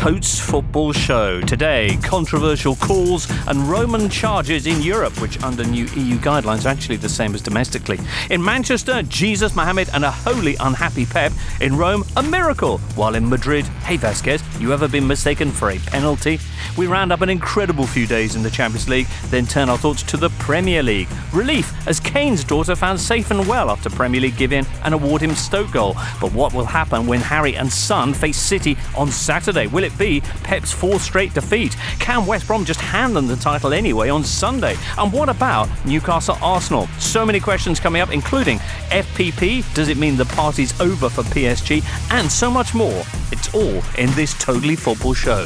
Totes Football Show. Today, controversial calls and Roman charges in Europe, which under new EU guidelines are actually the same as domestically. In Manchester, Jesus, Mohammed and a wholly unhappy Pep. In Rome, a miracle. While in Madrid, hey Vasquez, you ever been mistaken for a penalty? We round up an incredible few days in the Champions League, then turn our thoughts to the Premier League. Relief as Kane's daughter found safe and well after Premier League give in and award him Stoke goal. But what will happen when Harry and Son face City on Saturday? Will it be Pep's fourth straight defeat? Can West Brom just hand them the title anyway on Sunday? And what about Newcastle Arsenal? So many questions coming up, including FPP. Does it mean the party's over for PSG? And so much more. It's all in this Totally Football Show.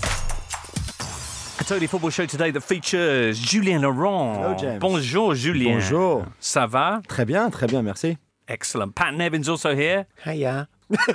A Totally Football Show today that features Julien Laurent. Hello, James. Bonjour, Julien. Bonjour. Ça va? Très bien, merci. Excellent. Pat Nevin's also here. Hiya.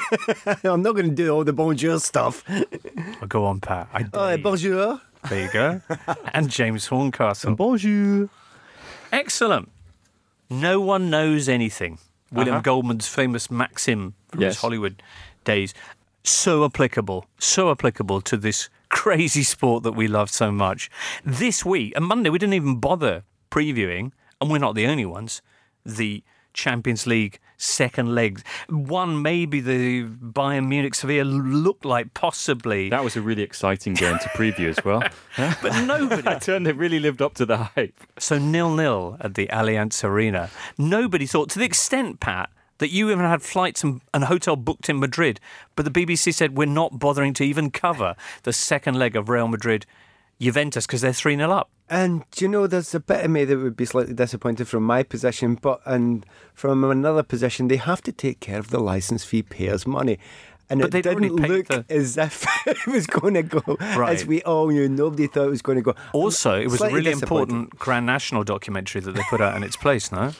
I'm not going to do all the bonjour stuff. Oh, go on, Pat. I dare Oh, you. bonjour. There you go. And James Horncastle. Bonjour. Excellent. No one knows anything. William Goldman's famous maxim from his Hollywood days. So applicable to this crazy sport that we love so much. This week, and Monday, we didn't even bother previewing, and we're not the only ones, the Champions League second leg. One, maybe the Bayern Munich Sevilla looked like possibly. That was a really exciting game to preview as well. But nobody. It really lived up to the hype. So 0-0 at the Allianz Arena. Nobody thought, to the extent, Pat, that you even had flights and hotel booked in Madrid, but the BBC said we're not bothering to even cover the second leg of Real Madrid Juventus because they're 3-0 up. And, you know, there's a bit of me that would be slightly disappointed from my position, and from another position, they have to take care of the licence fee payers' money. And But it they'd already didn't paid look as if it was going to go Right. as we all knew. Nobody thought it was going to go. Also, it was a Slightly really disappointed. important Grand National documentary that they put out in its place, no?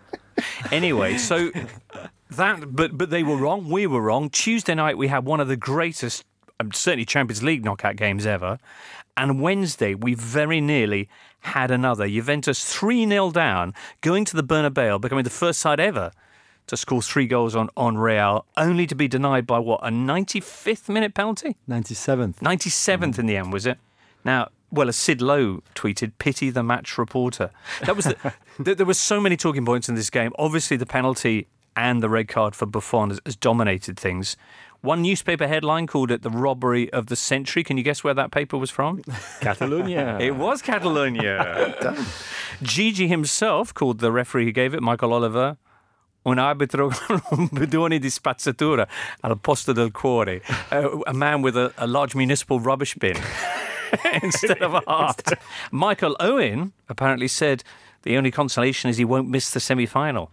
Anyway, so that, but they were wrong, we were wrong. Tuesday night we had one of the greatest, certainly Champions League knockout games ever. And Wednesday we very nearly had another. Juventus 3-0 down, going to the Bernabeu, becoming the first side ever to score 3 goals on Real, only to be denied by what, a 95th minute penalty? 97th. 97th in the end, was it? Now, well, as Sid Lowe tweeted, pity the match reporter. That was there were so many talking points in this game. Obviously, the penalty and the red card for Buffon has dominated things. One newspaper headline called it the robbery of the century. Can you guess where that paper was from? Catalonia. It was Catalonia. Gigi himself called the referee who gave it, Michael Oliver, un arbitro con bidoni di spazzatura al posto del cuore. A man with a large municipal rubbish bin instead of a heart. Michael Owen apparently said the only consolation is he won't miss the semi-final.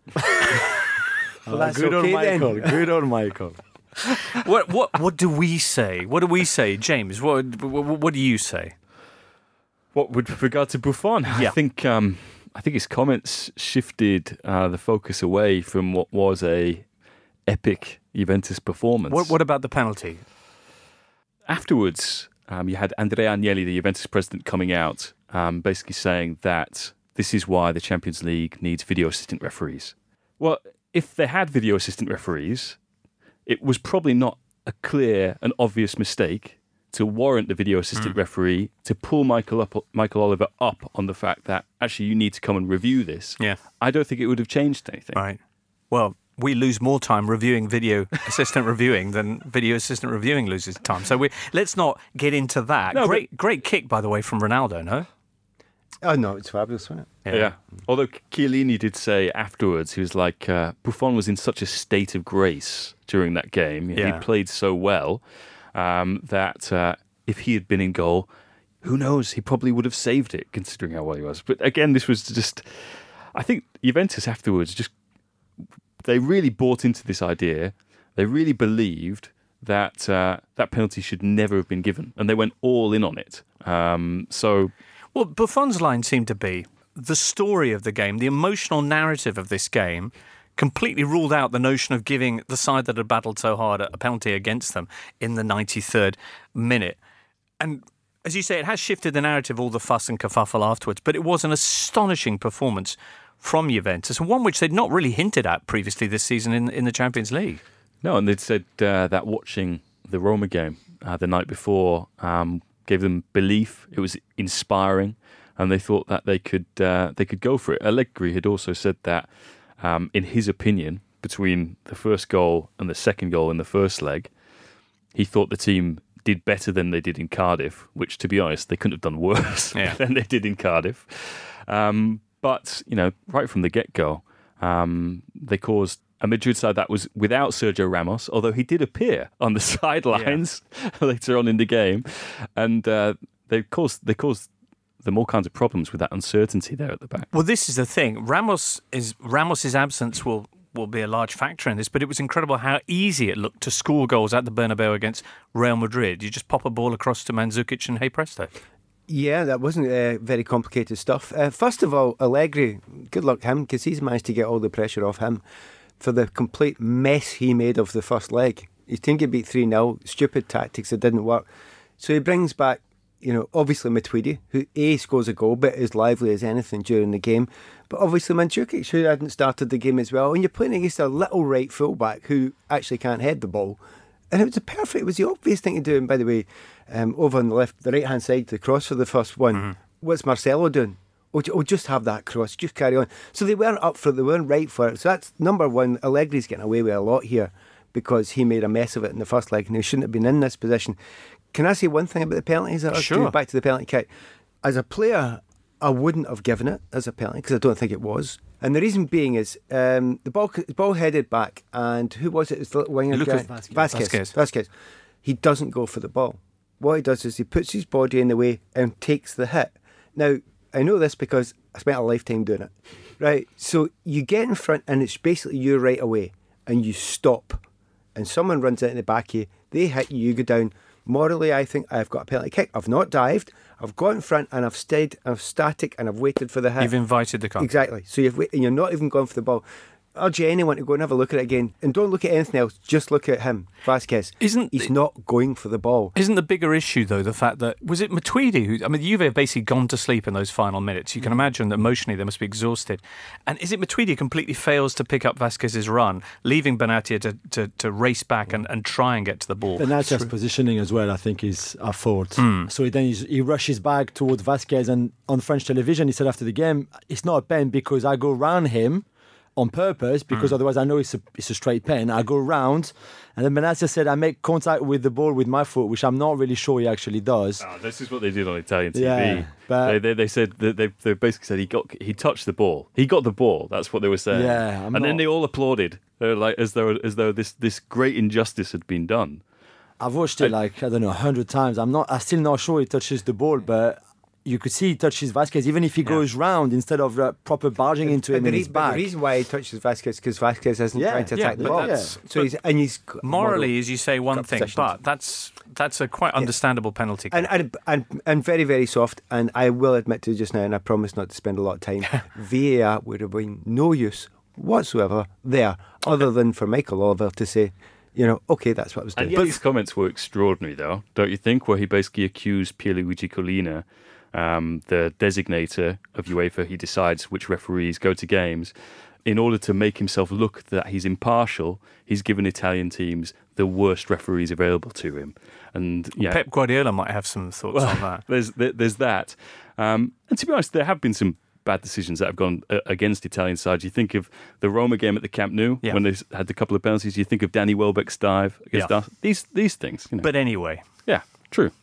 Well, that's Good okay on Michael. then. Good on Michael. What do we say? What do we say, James? What do you say? What with regard to Buffon? Yeah. I think his comments shifted the focus away from what was a epic Juventus performance. What about the penalty? Afterwards, you had Andrea Agnelli, the Juventus president, coming out, basically saying that this is why the Champions League needs video assistant referees. Well, if they had video assistant referees, it was probably not a clear and obvious mistake to warrant the video assistant referee to pull Michael Oliver up on the fact that actually you need to come and review this. Yeah. I don't think it would have changed anything. Right. Well, we lose more time reviewing video assistant reviewing than video assistant reviewing loses time. So let's not get into that. No, great kick, by the way, from Ronaldo, no? Oh, no, it's fabulous, wasn't it? Yeah. Although Chiellini did say afterwards, he was like, Buffon was in such a state of grace during that game. Yeah. He played so well that if he had been in goal, who knows? He probably would have saved it, considering how well he was. But again, this was just... I think Juventus afterwards they really bought into this idea. They really believed that that penalty should never have been given, and they went all in on it. Well, Buffon's line seemed to be the story of the game, the emotional narrative of this game, completely ruled out the notion of giving the side that had battled so hard a penalty against them in the 93rd minute. And as you say, it has shifted the narrative, all the fuss and kerfuffle afterwards, but it was an astonishing performance from Juventus, and one which they'd not really hinted at previously this season in the Champions League. No, and they'd said that watching the Roma game, the night before gave them belief. It was inspiring, and they thought that they could go for it. Allegri had also said that, in his opinion, between the first goal and the second goal in the first leg, he thought the team did better than they did in Cardiff, which, to be honest, they couldn't have done worse than they did in Cardiff. But, right from the get-go, they caused a Madrid side that was without Sergio Ramos, although he did appear on the sidelines later on in the game. And they caused them all kinds of problems with that uncertainty there at the back. Well, this is the thing. Ramos's absence will be a large factor in this, but it was incredible how easy it looked to score goals at the Bernabeu against Real Madrid. You just pop a ball across to Mandzukic and hey presto. Yeah, that wasn't very complicated stuff. First of all, Allegri, good luck him, because he's managed to get all the pressure off him for the complete mess he made of the first leg. His team get beat 3-0, stupid tactics that didn't work. So he brings back, obviously Matuidi, who scores a goal, but is lively as anything during the game. But obviously Mandzukic, who hadn't started the game as well. And you're playing against a little right fullback who actually can't head the ball. And it was the obvious thing to do. And by the way, over on the right-hand side, the cross for the first one, what's Marcelo doing? Just have that cross, just carry on. So they weren't up for it, they weren't right for it. So that's number one. Allegri's getting away with a lot here because he made a mess of it in the first leg and he shouldn't have been in this position. Can I say one thing about the penalties? Sure. Back to the penalty kick. As a player, I wouldn't have given it as a penalty because I don't think it was. And the reason being is the ball headed back, and who was it? It was the little winger guy. Vasquez. He doesn't go for the ball. What he does is he puts his body in the way and takes the hit. Now, I know this because I spent a lifetime doing it. Right? So you get in front and it's basically you right away and you stop. And someone runs out in the back of you, they hit you, you go down. Morally, I think I've got a penalty kick. I've not dived. I've got in front and I've stayed, I'm static and I've waited for the hit. You've invited the contact. Exactly. So and you're not even gone for the ball. I urge anyone to go and have a look at it again. And don't look at anything else. Just look at him, Vasquez. He's not going for the ball. Isn't the bigger issue, though, the fact that... Was it Matuidi who... I mean, Juve have basically gone to sleep in those final minutes. You can imagine that emotionally they must be exhausted. And is it Matuidi who completely fails to pick up Vasquez's run, leaving Benatia to race back and try and get to the ball? Benatia's positioning as well, I think, is a fault. So then he rushes back towards Vasquez, and on French television he said after the game, it's not a pen because I go round him on purpose, because otherwise I know it's a straight pen. I go round, and then Benatia said I make contact with the ball with my foot, which I'm not really sure he actually does. Oh, this is what they did on Italian TV. Yeah, but they said that they basically said he touched the ball. He got the ball. That's what they were saying. Yeah, then they all applauded. They were like as though this great injustice had been done. I've watched it 100 times. I'm still not sure he touches the ball, but you could see he touches Vasquez, even if he goes round instead of proper barging into him in his back. The reason why he touches Vasquez is because Vasquez isn't trying to attack the ball. So he's morally, as you say, one thing, but that's a quite understandable penalty. And very, very soft. And I will admit to you just now, and I promise not to spend a lot of time, VAR would have been no use whatsoever there, other than for Michael Oliver to say, okay, that's what I was doing. And his comments were extraordinary, though, don't you think? Where he basically accused Pierluigi Collina, the designator of UEFA, he decides which referees go to games. In order to make himself look that he's impartial, he's given Italian teams the worst referees available to him. And Pep Guardiola might have some thoughts on that. There's that. And to be honest, there have been some bad decisions that have gone against Italian sides. You think of the Roma game at the Camp Nou when they had a couple of penalties. You think of Danny Welbeck's dive against us. These things. But anyway. Yeah, true.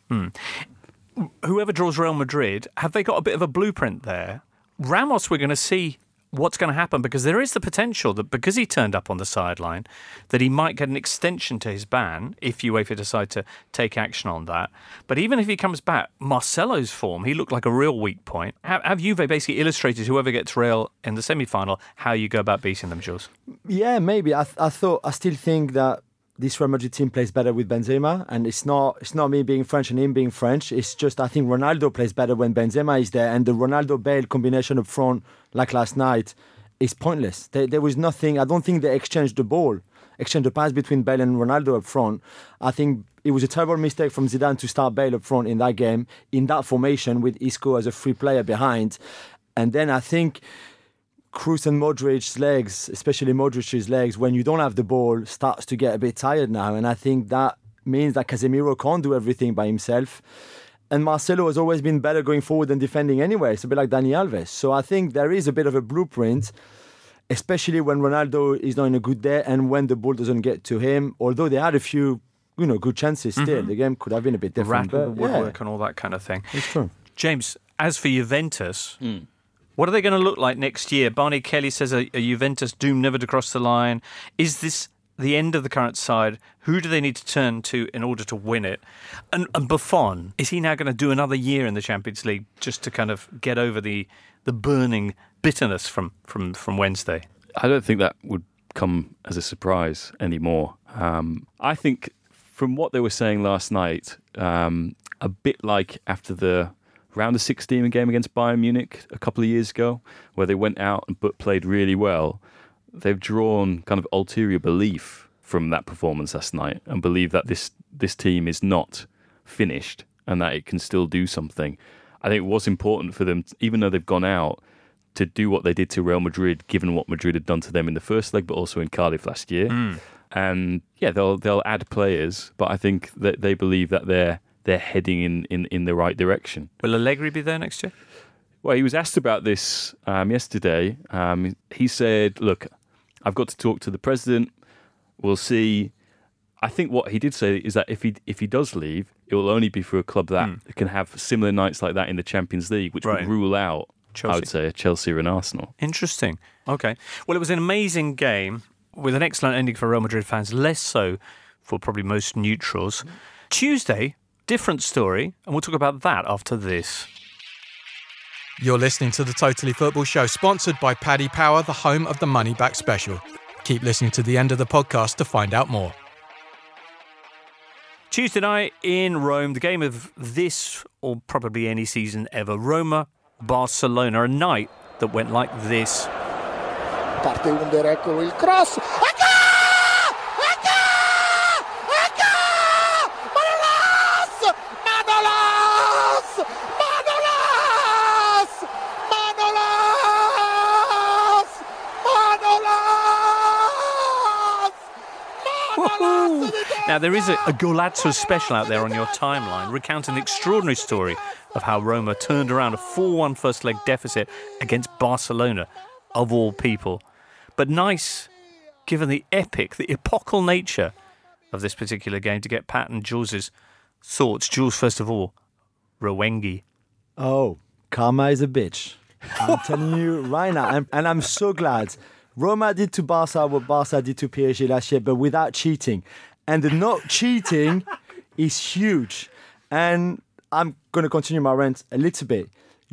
Whoever draws Real Madrid, have they got a bit of a blueprint there? Ramos, we're going to see what's going to happen, because there is the potential that because he turned up on the sideline, that he might get an extension to his ban if UEFA decide to take action on that. But even if he comes back, Marcelo's form, he looked like a real weak point. Have Juve basically illustrated whoever gets Real in the semi-final, how you go about beating them, Jules? Yeah, maybe. I still think that this Real Madrid team plays better with Benzema, and it's not me being French and him being French. It's just I think Ronaldo plays better when Benzema is there, and the Ronaldo-Bale combination up front, like last night, is pointless. There was nothing. I don't think they exchanged the pass between Bale and Ronaldo up front. I think it was a terrible mistake from Zidane to start Bale up front in that game, in that formation with Isco as a free player behind, and then I think Kroos and Modric's legs, especially Modric's legs, when you don't have the ball, starts to get a bit tired now. And I think that means that Casemiro can't do everything by himself. And Marcelo has always been better going forward than defending anyway. It's a bit like Dani Alves. So I think there is a bit of a blueprint, especially when Ronaldo is not in a good day and when the ball doesn't get to him. Although they had a few, good chances still. The game could have been a bit different. Rattle the woodwork and all that kind of thing. It's true. James, as for Juventus, what are they going to look like next year? Barney Kelly says a Juventus doomed never to cross the line. Is this the end of the current side? Who do they need to turn to in order to win it? And Buffon, is he now going to do another year in the Champions League just to kind of get over the burning bitterness from Wednesday? I don't think that would come as a surprise anymore. I think from what they were saying last night, a bit like after the round of 16 game against Bayern Munich a couple of years ago, where they went out and played really well, they've drawn kind of ulterior belief from that performance last night and believe that this team is not finished and that it can still do something. I think it was important for them, even though they've gone out, to do what they did to Real Madrid, given what Madrid had done to them in the first leg, but also in Cardiff last year. And yeah, they'll add players, but I think that they believe that they're heading in the right direction. Will Allegri be there next year? Well, he was asked about this yesterday. He said, look, I've got to talk to the president. We'll see. I think what he did say is that if he does leave, it will only be for a club that can have similar nights like that in the Champions League, which would rule out, Chelsea. I would say, Chelsea and Arsenal. Interesting. Okay. Well, it was an amazing game with an excellent ending for Real Madrid fans, less so for probably most neutrals. Tuesday, different story, and we'll talk about that after this. You're listening to the Totally Football Show, sponsored by Paddy Power, the home of the Money Back Special. Keep listening to the end of the podcast to find out more. Tuesday night in Rome, the game of this, or probably any season ever, Roma-Barcelona, a night that went like this. Parte Under, eccolo il cross. Now, there is a Golazzo special out there on your timeline recounting the extraordinary story of how Roma turned around a 4-1 first leg deficit against Barcelona, of all people. But nice, given the epochal nature of this particular game, to get Pat and Jules' thoughts. Jules, first of all, Rowenghi. Oh, karma is a bitch. I'm telling you right now, and I'm so glad. Roma did to Barca what Barca did to PSG last year, but without cheating. And the not cheating is huge. And I'm going to continue my rant a little bit.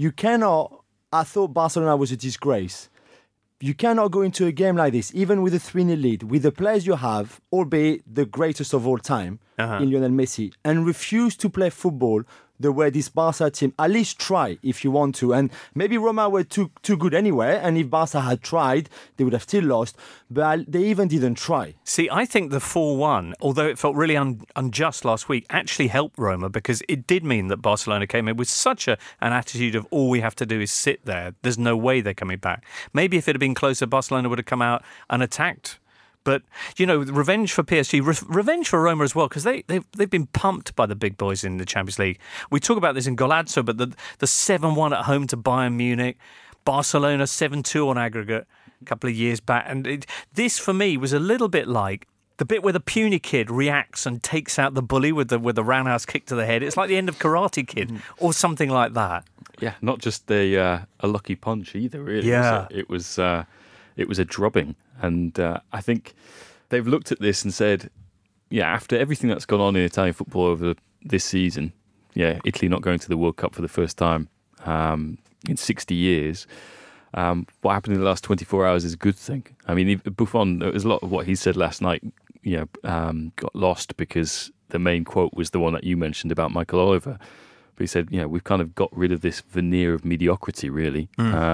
I thought Barcelona was a disgrace. You cannot go into a game like this, even with a 3-0 lead, with the players you have, albeit the greatest of all time, in Lionel Messi, and refuse to play football the way this Barca team, at least try if you want to. And maybe Roma were too good anyway, and if Barca had tried, they would have still lost. But they even didn't try. See, I think the 4-1, although it felt really unjust last week, actually helped Roma, because it did mean that Barcelona came in with such an attitude of all we have to do is sit there. There's no way they're coming back. Maybe if it had been closer, Barcelona would have come out and attacked. But, revenge for PSG, revenge for Roma as well, because they've been pumped by the big boys in the Champions League. We talk about this in Golazzo, but the 7-1 at home to Bayern Munich, Barcelona 7-2 on aggregate a couple of years back. And this, for me, was a little bit like the bit where the puny kid reacts and takes out the bully with the roundhouse kick to the head. It's like the end of Karate Kid or something like that. Yeah, not just a lucky punch either, really. Yeah. It was a drubbing. And I think they've looked at this and said, after everything that's gone on in Italian football over this season, Italy not going to the World Cup for the first time in 60 years, what happened in the last 24 hours is a good thing. I mean, Buffon, there was a lot of what he said last night, got lost because the main quote was the one that you mentioned about Michael Oliver. But he said, we've kind of got rid of this veneer of mediocrity, really.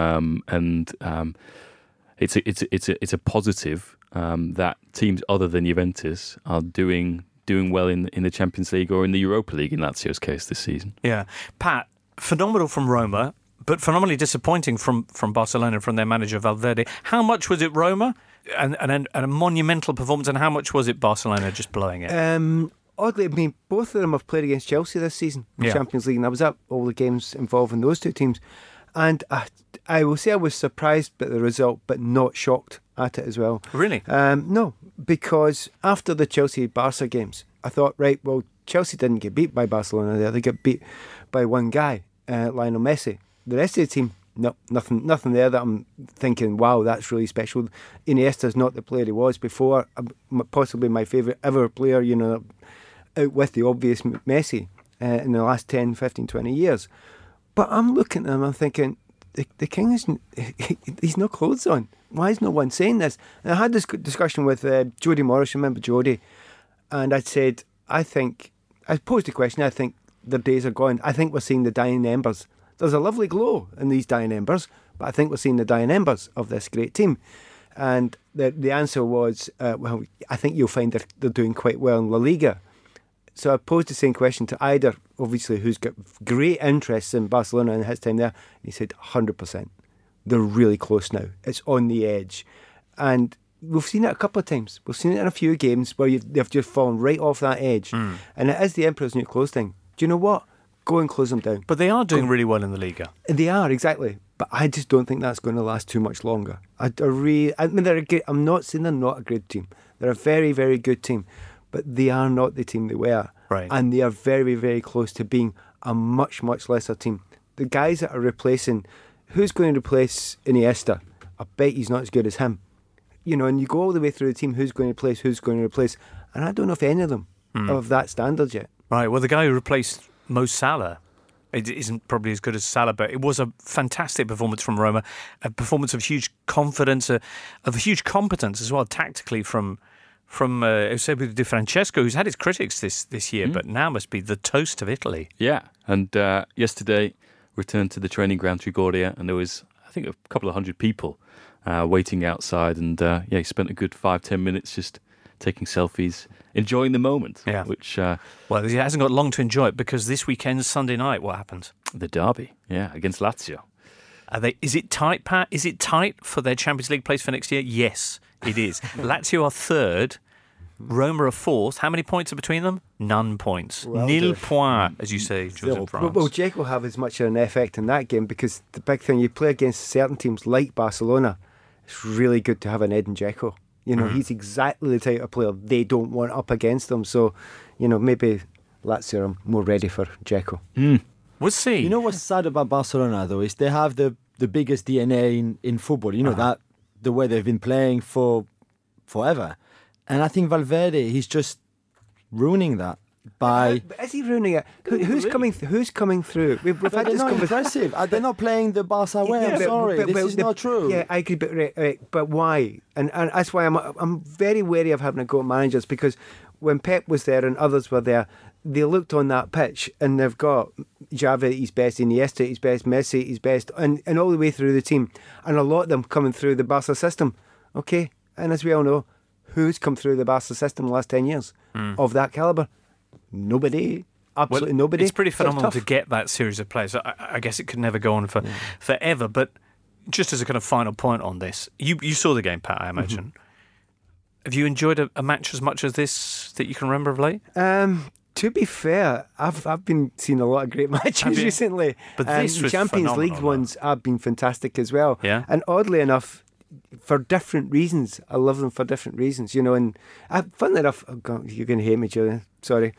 It's a positive that teams other than Juventus are doing well in the Champions League or in the Europa League in Lazio's case this season. Yeah. Pat, phenomenal from Roma, but phenomenally disappointing from Barcelona, from their manager Valverde. How much was it Roma and a monumental performance, and how much was it Barcelona just blowing it? oddly, I mean, both of them have played against Chelsea this season in Yeah. Champions League, and I was at all the games involving those two teams. And I will say I was surprised by the result, but not shocked at it as well. Really? No, because after the Chelsea-Barca games, I thought, right, well, Chelsea didn't get beat by Barcelona there. They got beat by one guy, Lionel Messi. The rest of the team, no, nothing there that I'm thinking, wow, that's really special. Iniesta's not the player he was before, possibly my favourite ever player, you know, out with the obvious Messi in the last 10, 15, 20 years. But I'm looking at him, I'm thinking, the king isn't, he's no clothes on. Why is no one saying this? And I had this discussion with Jody Morris, remember Jody? And I said, I posed the question, I think the days are gone. I think we're seeing the dying embers. There's a lovely glow in these dying embers, but I think we're seeing the dying embers of this great team. And the answer was, well, I think you'll find they're doing quite well in La Liga. So I posed the same question to Eider, obviously, who's got great interests in Barcelona in his time there. And he said, 100%. They're really close now. It's on the edge. And we've seen it a couple of times. We've seen it in a few games where they've just fallen right off that edge. And it is the Emperor's New Clothes thing. Do you know what? Go and close them down. But they are doing really well in the Liga. They are, exactly. But I just don't think that's going to last too much longer. I mean, they're a good, I'm not saying they're not a good team. They're a very, very good team. But they are not the team they were. Right. And they are very, very close to being a much, much lesser team. The guys that are replacing, who's going to replace Iniesta? I bet he's not as good as him. You know, and you go all the way through the team, who's going to replace. And I don't know if any of them are of that standard yet. Right, well, the guy who replaced Mo Salah, it isn't probably as good as Salah, but it was a fantastic performance from Roma, a performance of huge confidence, of huge competence as well, tactically from Eusebio Di Francesco, who's had his critics this year, but now must be the toast of Italy. Yeah, and yesterday returned to the training ground Trigoria, and there was, I think, a couple of hundred people waiting outside, and he spent a good 5-10 minutes just taking selfies, enjoying the moment. Yeah. Which Well, he hasn't got long to enjoy it because this weekend, Sunday night, what happens? the derby, against Lazio. Is it tight, Pat? Is it tight for their Champions League place for next year? Yes, it is. Lazio are third, Roma are fourth. How many points are between them? None points. Nil point, as you say, Jules, in France. Well, Czech will have as much of an effect in that game because the big thing, you play against certain teams like Barcelona, it's really good to have an Edin Dzeko. You know, he's exactly the type of player they don't want up against them. So, you know, maybe Lazio are more ready for Dzeko. We'll see. You know what's sad about Barcelona though is they have the biggest DNA in football. You know that the way they've been playing for forever, and I think Valverde he's just ruining that by. But is he ruining it? Who's coming through? We've had They're this not conversation. impressive. They're not playing the Barca way. I'm sorry, this is not true. Yeah, I agree, but right, but why? And that's why I'm very wary of having a go at managers because when Pep was there and others were there, they looked on that pitch and they've got Xavi at his best, Iniesta at his best, Messi at his best, and all the way through the team, and a lot of them coming through the Barca system. Okay, and as we all know, who's come through the Barca system in the last 10 years of that calibre? Nobody. Absolutely nobody. It's pretty So phenomenal tough. to get that series of players. I guess it could never go on for forever. But just as a kind of final point on this, you saw the game, Pat, I imagine. Have you enjoyed a match as much as this that you can remember of late? To be fair, I've been seeing a lot of great matches you? recently. But this the was Champions League phenomenal, ones have been fantastic as well. Yeah. And oddly enough, for different reasons, I love them for different reasons. You know, and funnily enough, oh God, you're going to hate me, Julian. Sorry,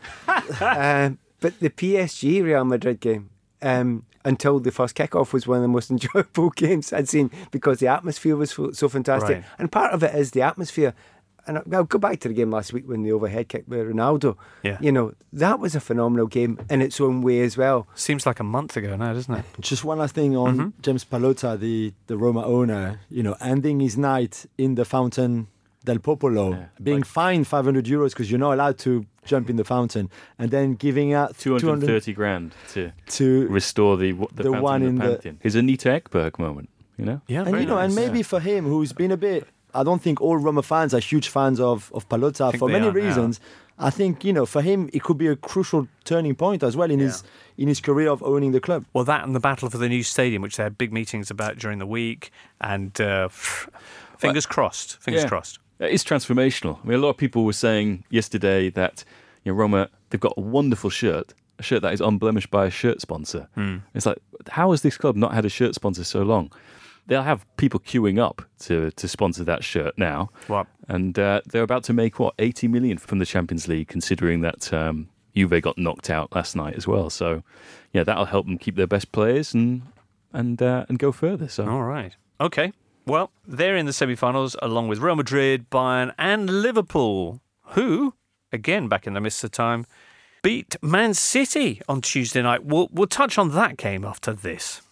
but the PSG Real Madrid game. Until the first kickoff was one of the most enjoyable games I'd seen because the atmosphere was so fantastic. Right. And part of it is the atmosphere. And I'll go back to the game last week when the overhead kick with Ronaldo. Yeah. You know, that was a phenomenal game in its own way as well. Seems like a month ago now, doesn't it? Just one last thing on James Pallotta, the Roma owner, you know, ending his night in the fountain del Popolo, being fined 500 euros because you're not allowed to jump in the fountain, and then giving out 230 grand to restore the fountain one in in the the- Pantheon. It's Anita Ekberg moment, you know? Yeah, And very you know, nice. and maybe for him, who's been a bit, I don't think all Roma fans are huge fans of Pallotta think for they many are now. reasons. I think, you know, for him, it could be a crucial turning point as well in his career of owning the club. Well, that and the battle for the new stadium, which they had big meetings about during the week, and fingers crossed. Fingers Yeah. crossed. It's transformational. I mean, a lot of people were saying yesterday that Roma they've got a wonderful shirt, a shirt that is unblemished by a shirt sponsor. It's like, how has this club not had a shirt sponsor so long? They'll have people queuing up to sponsor that shirt now. What? And they're about to make, 80 million from the Champions League, considering that Juve got knocked out last night as well. So, yeah, that'll help them keep their best players and go further. So, All right. Okay. Well, they're in the semi-finals along with Real Madrid, Bayern and Liverpool, who, again, back in the midst of time, beat Man City on Tuesday night. We'll touch on that game after this.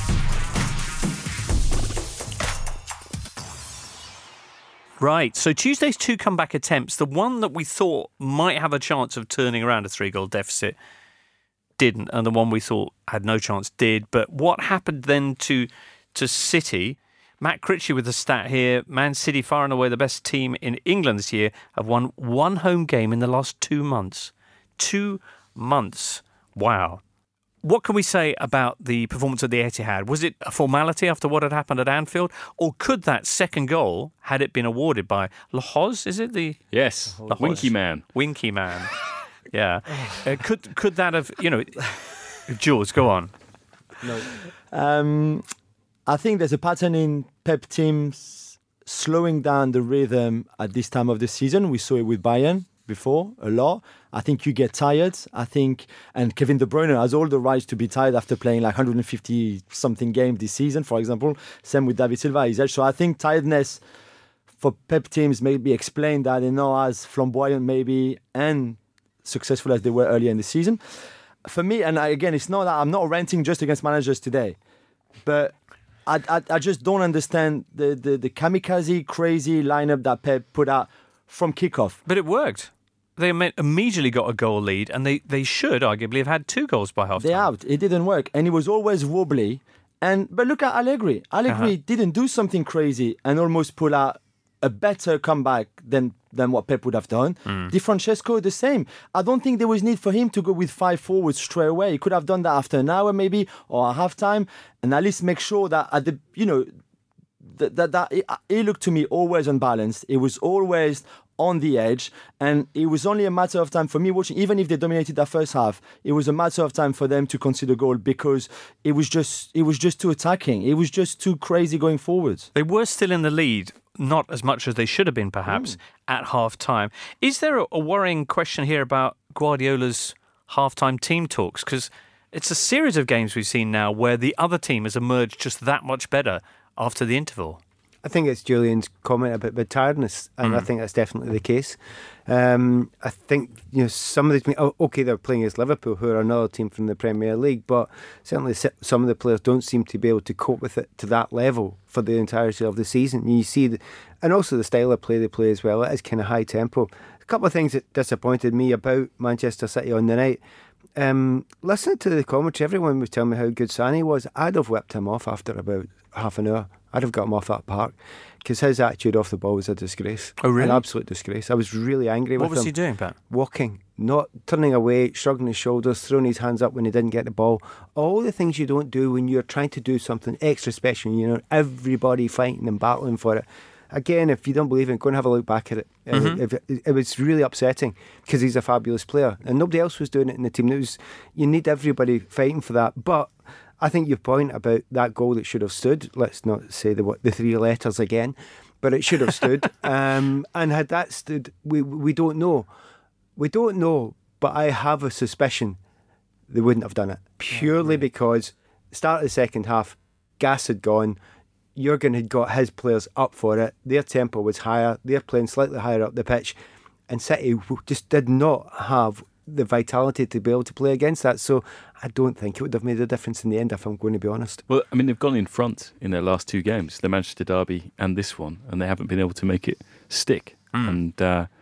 Right, so Tuesday's 2 comeback attempts, the one that we thought might have a chance of turning around a 3-goal deficit, didn't, and the one we thought had no chance did. But what happened then to City? Matt Critchie with the stat here. Man City, far and away the best team in England this year, have won 1 home game in the last 2 months. 2 months. Wow. What can we say about the performance of the Etihad? Was it a formality after what had happened at Anfield? Or could that second goal, had it been awarded by Lahoz, is it? Yes, Winky Man. Winky Man. Yeah. Could that have, Jules, go on. No. I think there's a pattern in Pep teams slowing down the rhythm at this time of the season. We saw it with Bayern before a lot. I think you get tired. And Kevin De Bruyne has all the rights to be tired after playing like 150 something games this season, for example. Same with David Silva. So I think tiredness for Pep teams maybe explain that they're not as flamboyant maybe and successful as they were earlier in the season. For me, and again, it's not that I'm not ranting just against managers today, but I just don't understand the kamikaze crazy lineup that Pep put out from kickoff. But it worked. They immediately got a goal lead, and they should arguably have had 2 goals by half time. They out. It didn't work, and it was always wobbly. But look at Allegri. Allegri didn't do something crazy and almost pull out a better comeback than what Pep would have done. Di Francesco, the same. I don't think there was need for him to go with 5 forwards straight away. He could have done that after an hour maybe, or a half time, and at least make sure that at the that it looked to me always unbalanced. It was always on the edge, and it was only a matter of time for me watching. Even if they dominated that first half, it was a matter of time for them to concede a goal because it was just too attacking. It was just too crazy going forwards. They were still in the lead, not as much as they should have been, perhaps, at half-time. Is there a worrying question here about Guardiola's half-time team talks? Because it's a series of games we've seen now where the other team has emerged just that much better after the interval. I think it's Julian's comment about the tiredness, and I think that's definitely the case. I think some of these. Okay, they're playing against Liverpool, who are another team from the Premier League, but certainly some of the players don't seem to be able to cope with it to that level for the entirety of the season. You see, and also the style of play they play as well. It is kind of high tempo. A couple of things that disappointed me about Manchester City on the night. Listening to the commentary, everyone was telling me how good Sané was. I'd have whipped him off after about half an hour. I'd have got him off that park because his attitude off the ball was a disgrace. Oh, really? An absolute disgrace. I was really angry with him. What was he doing, Pat? Walking, not turning away, shrugging his shoulders, throwing his hands up when he didn't get the ball. All the things you don't do when you're trying to do something extra special. Everybody fighting and battling for it. Again, if you don't believe it, go and have a look back at it. It was really upsetting because he's a fabulous player and nobody else was doing it in the team. You need everybody fighting for that. But I think your point about that goal that should have stood, let's not say the 3 letters again, but it should have stood. And had that stood, we don't know. We don't know, but I have a suspicion they wouldn't have done it. Purely because start of the second half, gas had gone. Jurgen had got his players up for it. Their tempo was higher. They're playing slightly higher up the pitch. And City just did not have the vitality to be able to play against that. So I don't think it would have made a difference in the end, if I'm going to be honest. Well, I mean, they've gone in front in their last 2 games, the Manchester Derby and this one, and they haven't been able to make it stick. And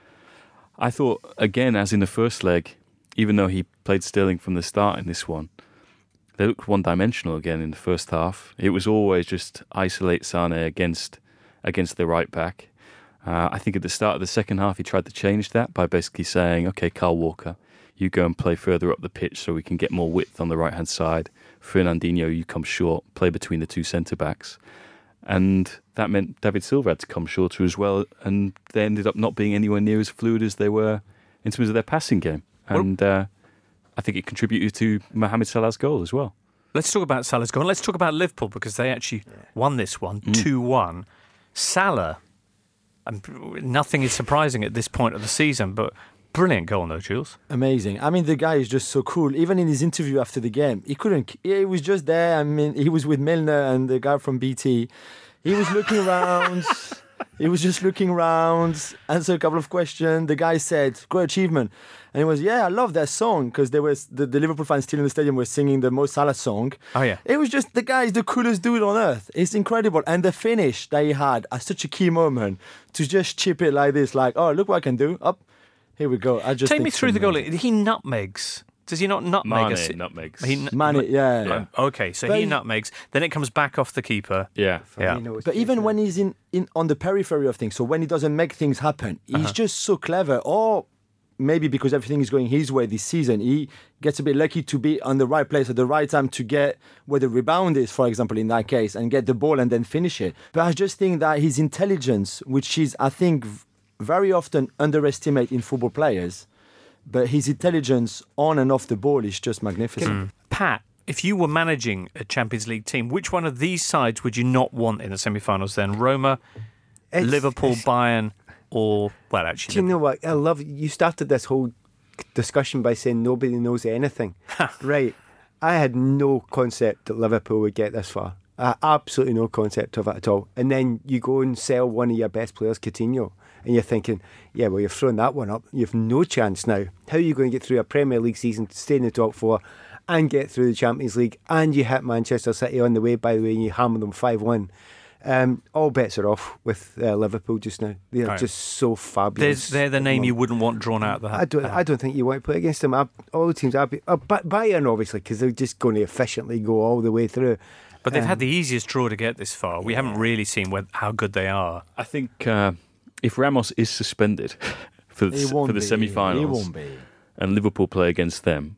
I thought, again, as in the first leg, even though he played Sterling from the start in this one, they looked one-dimensional again in the first half. It was always just isolate Sané against the right back. I think at the start of the second half, he tried to change that by basically saying, okay, Kyle Walker, you go and play further up the pitch so we can get more width on the right-hand side. Fernandinho, you come short, play between the 2 centre-backs. And that meant David Silva had to come shorter as well, and they ended up not being anywhere near as fluid as they were in terms of their passing game. And I think it contributed to Mohamed Salah's goal as well. Let's talk about Salah's goal. Let's talk about Liverpool because they actually won this one 2-1. Salah, and nothing is surprising at this point of the season, but brilliant goal, no, Jules? Amazing. I mean, the guy is just so cool. Even in his interview after the game, he was just there. I mean, he was with Milner and the guy from BT. He was looking around. He was just looking around, answered a couple of questions. The guy said, great achievement. And he was, I love that song, because there was the Liverpool fans still in the stadium were singing the Mo Salah song. Oh, yeah. It was just, the guy is the coolest dude on earth. It's incredible. And the finish that he had at such a key moment to just chip it like this, like, oh, look what I can do. Up, here we go. Take me through the goal. He nutmegs. Does he not nutmeg? Mane nutmegs. Mane, yeah. Okay, so he nutmegs. Then it comes back off the keeper. Yeah. But even when he's in on the periphery of things, so when he doesn't make things happen, he's just so clever. Or maybe because everything is going his way this season, he gets a bit lucky to be on the right place at the right time to get where the rebound is, for example, in that case, and get the ball and then finish it. But I just think that his intelligence, which is, I think, very often underestimated in football players, but his intelligence on and off the ball is just magnificent. Pat, if you were managing a Champions League team, which one of these sides would you not want in the semi-finals then? Roma, Liverpool, Bayern, or, well, actually... Do you know what? I love you started this whole discussion by saying nobody knows anything. Right. I had no concept that Liverpool would get this far. Absolutely no concept of it at all. And then you go and sell one of your best players, Coutinho, and you're thinking, yeah, well, you've thrown that one up. You've no chance now. How are you going to get through a Premier League season, stay in the top four, and get through the Champions League? And you hit Manchester City on the way, by the way, and you hammer them 5-1. All bets are off with Liverpool just now. They're just so fabulous. They're the name you wouldn't want drawn out of the hat. I don't think you want to play against them. All the teams, Bayern obviously, because they're just going to efficiently go all the way through. But they've had the easiest draw to get this far. We haven't really seen how good they are. I think if Ramos is suspended for the semi-finals, he won't be. And Liverpool play against them,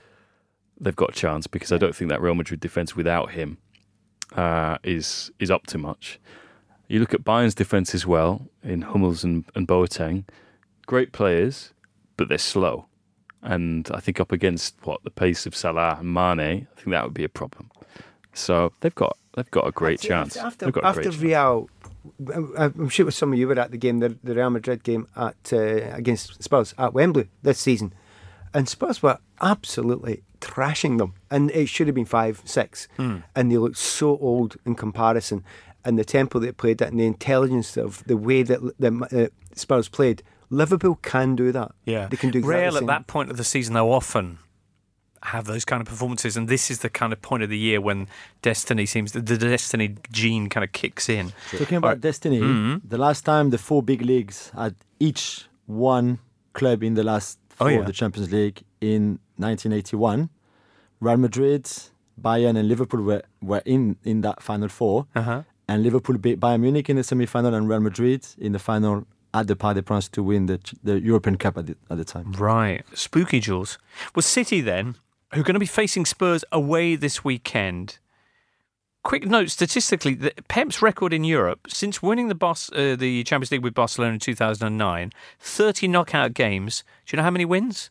they've got a chance, because I don't think that Real Madrid defence without him is up to much. You look at Bayern's defence as well, in Hummels and Boateng. Great players, but they're slow. And I think up against the pace of Salah and Mane, I think that would be a problem. So they've got a great chance. After Real, I'm sure some of you were at the game, the Real Madrid game against Spurs at Wembley this season, and Spurs were absolutely thrashing them, and it should have been 5-6, and they looked so old in comparison, and the tempo they played at and the intelligence of the way that the Spurs played. Liverpool can do that. Yeah, they can do. Real at that point of the season, though, often have those kind of performances, and this is the kind of point of the year when the destiny gene kind of kicks in. Talking about destiny, the last time the four big leagues had each one club in the last four of the Champions League in 1981, Real Madrid, Bayern and Liverpool were in that final four, and Liverpool beat Bayern Munich in the semi-final and Real Madrid in the final at the Parc des Princes to win the European Cup at the time. Right. Spooky, Jules. Was City then, who are going to be facing Spurs away this weekend? Quick note, statistically, Pep's record in Europe, since winning the Champions League with Barcelona in 2009, 30 knockout games. Do you know how many wins?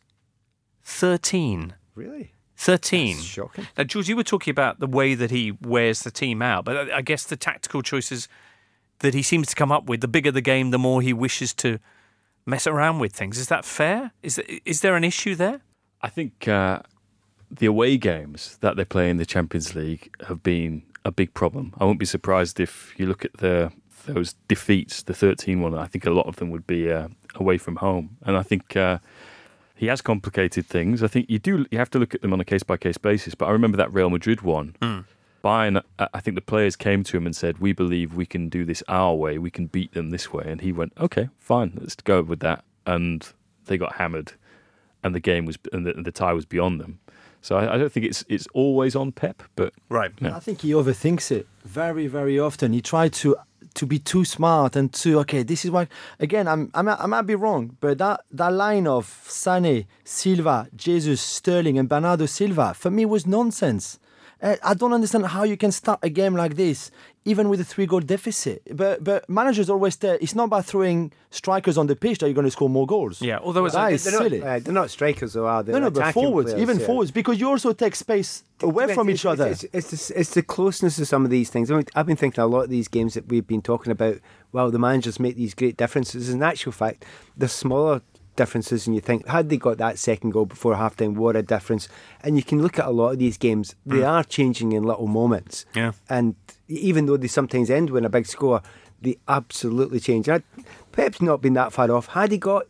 13. Really? 13. That's shocking. Now, Jules, you were talking about the way that he wears the team out, but I guess the tactical choices that he seems to come up with, the bigger the game, the more he wishes to mess around with things. Is that fair? Is there an issue there? I think the away games that they play in the Champions League have been a big problem. I won't be surprised if you look at those defeats, the 13-1, I think a lot of them would be away from home. And I think he has complicated things. I think you have to look at them on a case-by-case basis. But I remember that Real Madrid one. Bayern, I think the players came to him and said, we believe we can do this our way, we can beat them this way. And he went, okay, fine, let's go with that. And they got hammered, and the game was, and the tie was beyond them. So I don't think it's always on Pep, but right. I think he overthinks it very, very often. He tried to be too smart and this is why. Again, I might be wrong, but that line of Sané, Silva, Jesus, Sterling, and Bernardo Silva for me was nonsense. I don't understand how you can start a game like this, even with a 3-goal deficit. But managers always say it's not by throwing strikers on the pitch that you're going to score more goals. Yeah, although it's that is silly. They're not strikers, though, are they? No, but Attacking forwards, players, even yeah. forwards, because you also take space away from each other. It's the closeness of some of these things. I mean, I've been thinking a lot of these games that we've been talking about, well, the managers make these great differences. In actual fact, they're smaller differences, and you think, had they got that second goal before half-time, what a difference. And you can look at a lot of these games, they are changing in little moments. Yeah. And even though they sometimes end with a big score, they absolutely change. Pep's not been that far off. Had he got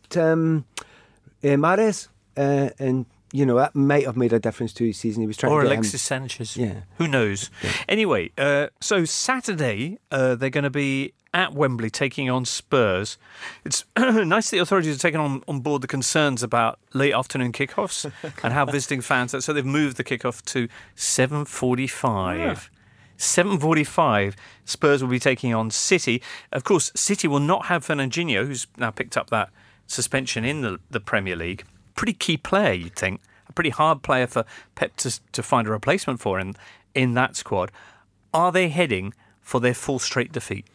Mahrez, and that might have made a difference to his season. He was trying or to get Alexis him. Sanchez. Yeah. Who knows? Yeah. Anyway, so Saturday they're going to be at Wembley taking on Spurs. It's nice that the authorities are taking on board the concerns about late afternoon kickoffs and how visiting fans. So they've moved the kickoff to 7:45. Yeah. 7:45. Spurs will be taking on City. Of course, City will not have Fernandinho, who's now picked up that suspension in the Premier League. Pretty key player, you'd think. A pretty hard player for Pep to find a replacement for in that squad. Are they heading for their full straight defeat?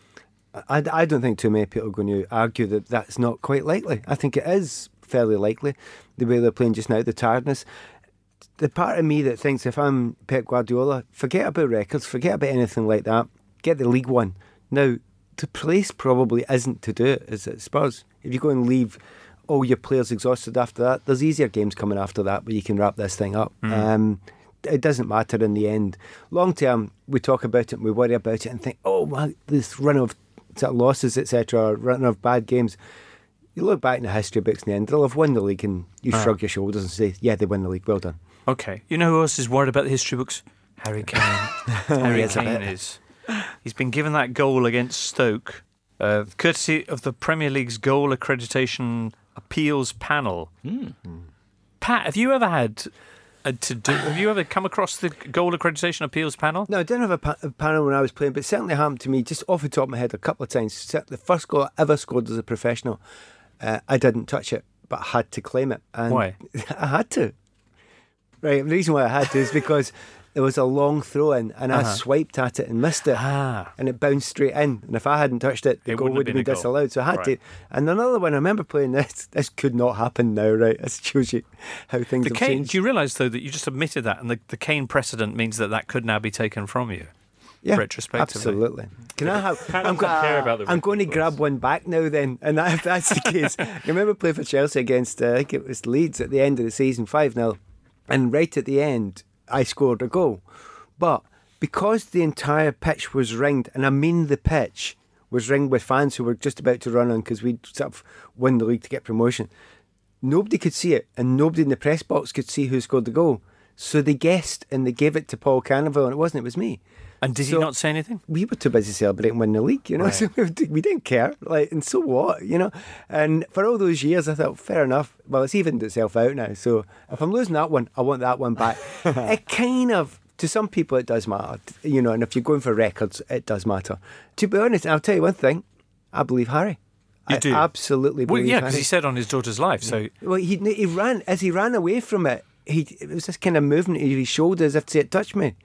I don't think too many people are going to argue that that's not quite likely. I think it is fairly likely, the way they're playing just now, the tiredness. The part of me that thinks if I'm Pep Guardiola, forget about records, forget about anything like that, get the League One. Now, the place probably isn't to do it, is it Spurs? If you go and leave all your players exhausted after that, there's easier games coming after that where you can wrap this thing up. It doesn't matter in the end. Long term, we talk about it and we worry about it and think, oh, man, this run of sort of losses, etc., run of bad games. You look back in the history books in the end, they'll have won the league and you shrug your shoulders and say, yeah, they win the league, well done. Okay. You know who else is worried about the history books? Harry Kane. Harry Kane is. He's been given that goal against Stoke, courtesy of the Premier League's Goal Accreditation Appeals Panel. Pat, have you ever had have you ever come across the Goal Accreditation Appeals Panel? No, I didn't have a panel when I was playing, but it certainly happened to me just off the top of my head a couple of times. The first goal I ever scored as a professional, I didn't touch it, but I had to claim it. And why? I had to. Right, the reason why I had to is because there was a long throw in and I swiped at it and missed it. And it bounced straight in. And if I hadn't touched it, the goal would have been disallowed. So I had to. And another one, I remember playing this. This could not happen now, right? This shows you how things have changed. Do you realise, though, that you just admitted that and the Kane precedent means that could now be taken from you? Yeah, retrospectively. Absolutely. Can I have? I'm I'm going to grab one back now. Then, and if that's the case, I remember playing for Chelsea against I think it was Leeds at the end of the season, 5-0, and right at the end I scored a goal, but because the entire pitch was ringed, and I mean the pitch was ringed with fans who were just about to run on because we'd sort of won the league to get promotion. Nobody could see it, and nobody in the press box could see who scored the goal. So they guessed and they gave it to Paul Carnival, and it wasn't. It was me. And did he not say anything? We were too busy celebrating winning the league, Right. So we didn't care. And so what, And for all those years, I thought, fair enough. Well, it's evened itself out now. So if I'm losing that one, I want that one back. It kind of, to some people, it does matter, And if you're going for records, it does matter. To be honest, I'll tell you one thing. I believe Harry. You do? Absolutely believe Well, yeah, Harry. because he said on his daughter's life. So Well, he ran as he ran away from it. It was this kind of movement of his shoulders as if to say, "It touched me."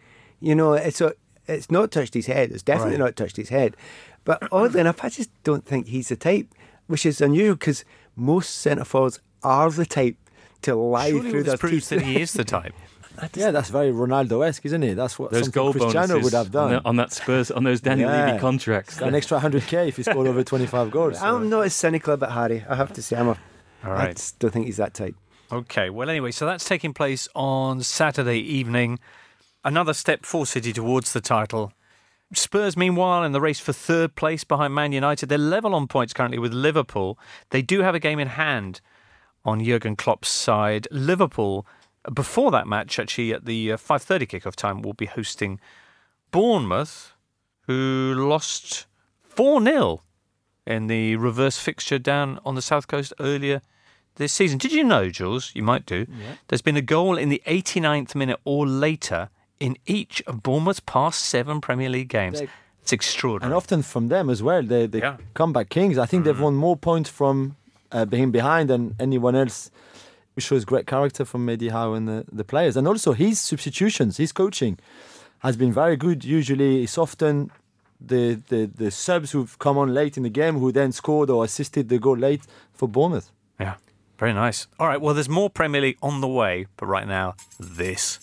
It's not touched his head. It's definitely not touched his head. But oddly enough, I just don't think he's the type, which is unusual because most centre forwards are the type to lie surely through their this proves teeth. that he is the type. Yeah, that's very Ronaldo-esque, isn't it? That's what Those something goal Cristiano bonuses would have done. on that Spurs, on those Daniel Yeah. Levy contracts. An extra 100k if he scored over 25 goals. I'm not as cynical about Harry. I have to say, All I right. just don't think he's that type. Okay, well, anyway, so that's taking place on Saturday evening. Another step for City towards the title. Spurs, meanwhile, in the race for third place behind Man United. They're level on points currently with Liverpool. They do have a game in hand on Jurgen Klopp's side. Liverpool, before that match, actually at the 5:30 kickoff time, will be hosting Bournemouth, who lost 4-0 in the reverse fixture down on the south coast earlier this season. Did you know, Jules, you might do, there's been a goal in the 89th minute or later in each of Bournemouth's past 7 Premier League games. It's extraordinary. And often from them as well. They comeback kings. I think they've won more points from being behind than anyone else, which shows great character from Eddie Howe and the players. And also his substitutions, his coaching. has been very good. Usually it's often the subs who've come on late in the game who then scored or assisted the goal late for Bournemouth. Yeah, very nice. All right, well, there's more Premier League on the way, but right now, this.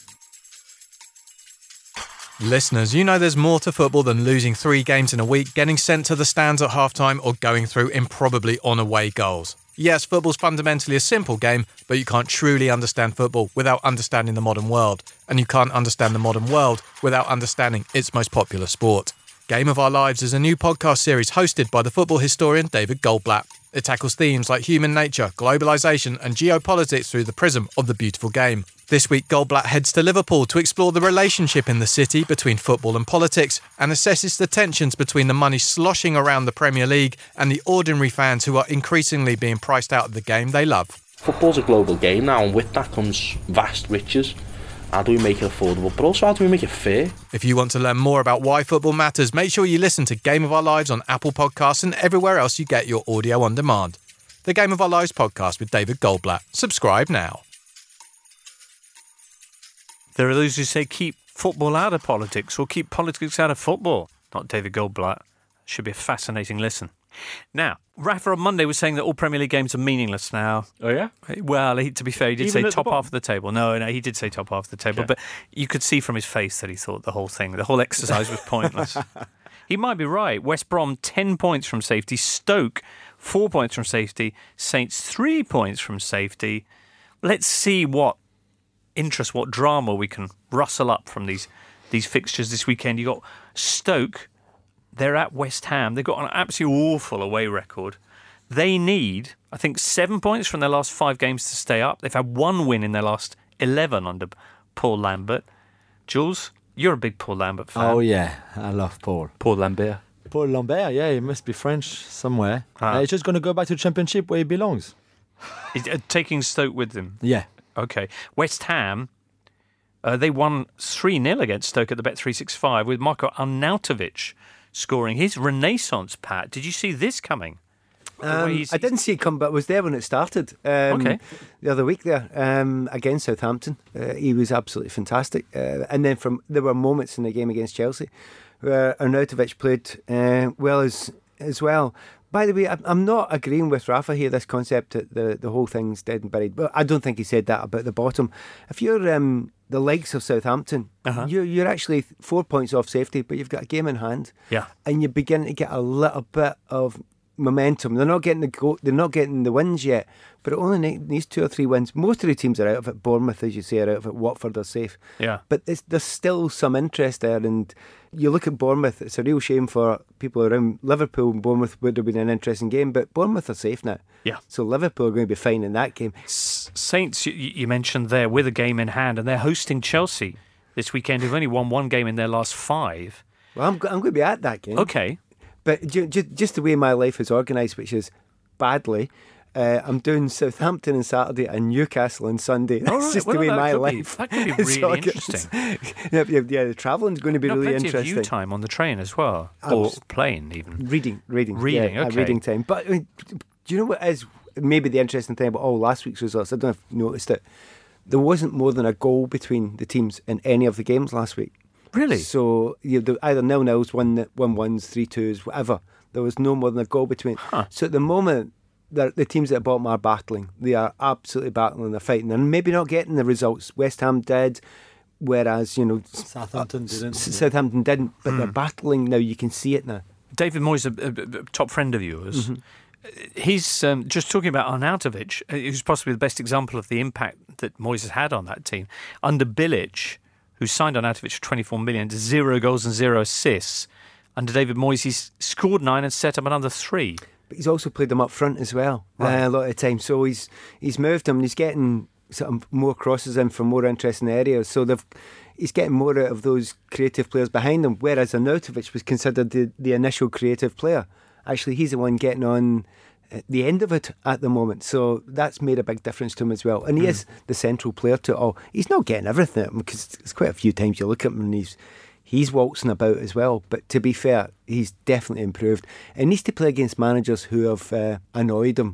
Listeners, you know there's more to football than losing 3 games in a week, getting sent to the stands at half-time or going through improbably on-away goals. Yes, football's fundamentally a simple game, but you can't truly understand football without understanding the modern world. And you can't understand the modern world without understanding its most popular sport. Game of Our Lives is a new podcast series hosted by the football historian David Goldblatt. It tackles themes like human nature, globalisation and geopolitics through the prism of the beautiful game. This week, Goldblatt heads to Liverpool to explore the relationship in the city between football and politics and assesses the tensions between the money sloshing around the Premier League and the ordinary fans who are increasingly being priced out of the game they love. Football's a global game now, and with that comes vast riches. How do we make it affordable, but also how do we make it fair? If you want to learn more about why football matters, make sure you listen to Game of Our Lives on Apple Podcasts and everywhere else you get your audio on demand. The Game of Our Lives podcast with David Goldblatt. Subscribe now. There are those who say keep football out of politics or keep politics out of football. Not David Goldblatt. Should be a fascinating listen. Now, Rafa on Monday was saying that all Premier League games are meaningless now. Oh, yeah? Well, to be fair, he did Even say at the top bottom? half of the table. No, he did say top half of the table. Okay. But you could see from his face that he thought the whole exercise was pointless. He might be right. West Brom, 10 points from safety. Stoke, 4 points from safety. Saints, 3 points from safety. Let's see what interest, what drama we can rustle up from these fixtures this weekend. You got Stoke. They're at West Ham. They've got an absolutely awful away record. They need, I think, 7 points from their last 5 games to stay up. They've had 1 win in their last 11 under Paul Lambert. Jules, you're a big Paul Lambert fan. Oh yeah, I love Paul. Paul Lambert. Paul Lambert, yeah, he must be French somewhere. He's just going to go back to the Championship where he belongs. He's taking Stoke with him. Yeah. Okay. West Ham, they won 3-0 against Stoke at the Bet365 with Marko Arnautovic scoring his renaissance, Pat. Did you see this coming? I didn't see it come, but I was there when it started. Okay. The other week there against Southampton, he was absolutely fantastic. And then there were moments in the game against Chelsea where Arnautovic played well as well. By the way, I'm not agreeing with Rafa here, this concept that the whole thing's dead and buried. But I don't think he said that about the bottom. If you're the likes of Southampton, you're actually 4 points off safety, but you've got a game in hand. Yeah. And you begin to get a little bit of momentum. They're not getting they're not getting the wins yet, but it only needs 2 or 3 wins. Most of the teams are out of it. Bournemouth, as you say, are out of it. Watford are safe. Yeah. But there's still some interest there, and you look at Bournemouth, it's a real shame for people around Liverpool. Bournemouth would have been an interesting game, but Bournemouth are safe now. Yeah. So Liverpool are going to be fine in that game. Saints, you mentioned there, with a game in hand, and they're hosting Chelsea this weekend, who've only won 1 game in their last 5. Well, I'm going to be at that game. Okay. But just the way my life is organised, which is badly, I'm doing Southampton on Saturday and Newcastle on Sunday. That's just the way my life. That could be really interesting. Yeah, the travelling's going to be really plenty interesting. of view time on the train as well, or plane even. Reading. Okay. Reading time. But I mean, do you know what is maybe the interesting thing about all last week's results? I don't know if you noticed it. There wasn't more than a goal between the teams in any of the games last week. Really? So either 0-0s, 1-1s, 3-2s, whatever. There was no more than a goal between. So at the moment, the teams at the bottom are battling. They are absolutely battling. They're fighting. And maybe not getting the results. West Ham did, whereas, Southampton didn't. Southampton didn't, but they're battling now. You can see it now. David Moyes, a top friend of yours. Mm-hmm. He's just talking about Arnautovic, who's possibly the best example of the impact that Moyes has had on that team. Under Bilic, who signed Arnautovic for 24 million, 0 goals and 0 assists. Under David Moyes, he's scored 9 and set up another 3. But he's also played them up front as well, a lot of the time. So he's moved them, and he's getting sort of more crosses in from more interesting areas. So he's getting more out of those creative players behind him, whereas Arnautovic was considered the initial creative player. Actually, he's the one getting on at the end of it at the moment. So that's made a big difference to him as well. And he is the central player to it all. He's not getting everything, because it's quite a few times you look at him and he's waltzing about as well. But to be fair, he's definitely improved. He needs to play against managers who have annoyed him.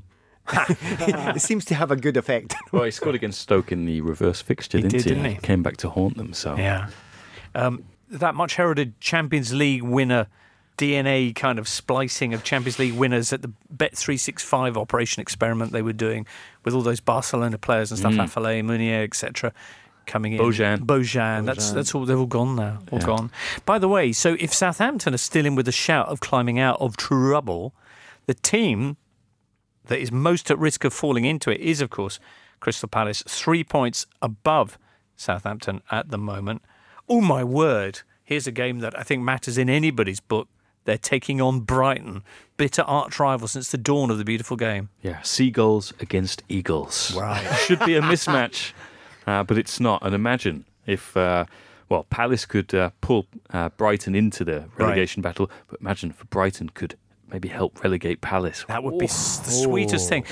It seems to have a good effect. Well, he scored against Stoke in the reverse fixture, didn't he? Didn't he? Came back to haunt them. So yeah. that much heralded Champions League winner DNA kind of splicing of Champions League winners at the Bet365 operation experiment they were doing with all those Barcelona players and stuff, Affolay, Meunier, etc., coming in. Bojan. That's all. They're all gone now. All gone. By the way, so if Southampton are still in with a shout of climbing out of trouble, the team that is most at risk of falling into it is, of course, Crystal Palace, 3 points above Southampton at the moment. Oh, my word. Here's a game that I think matters in anybody's book. They're taking on Brighton, bitter arch rival since the dawn of the beautiful game. Yeah, seagulls against eagles. Right. Should be a mismatch, but it's not. And imagine if, Palace could pull Brighton into the relegation battle, but imagine if Brighton could maybe help relegate Palace. That would be the sweetest thing.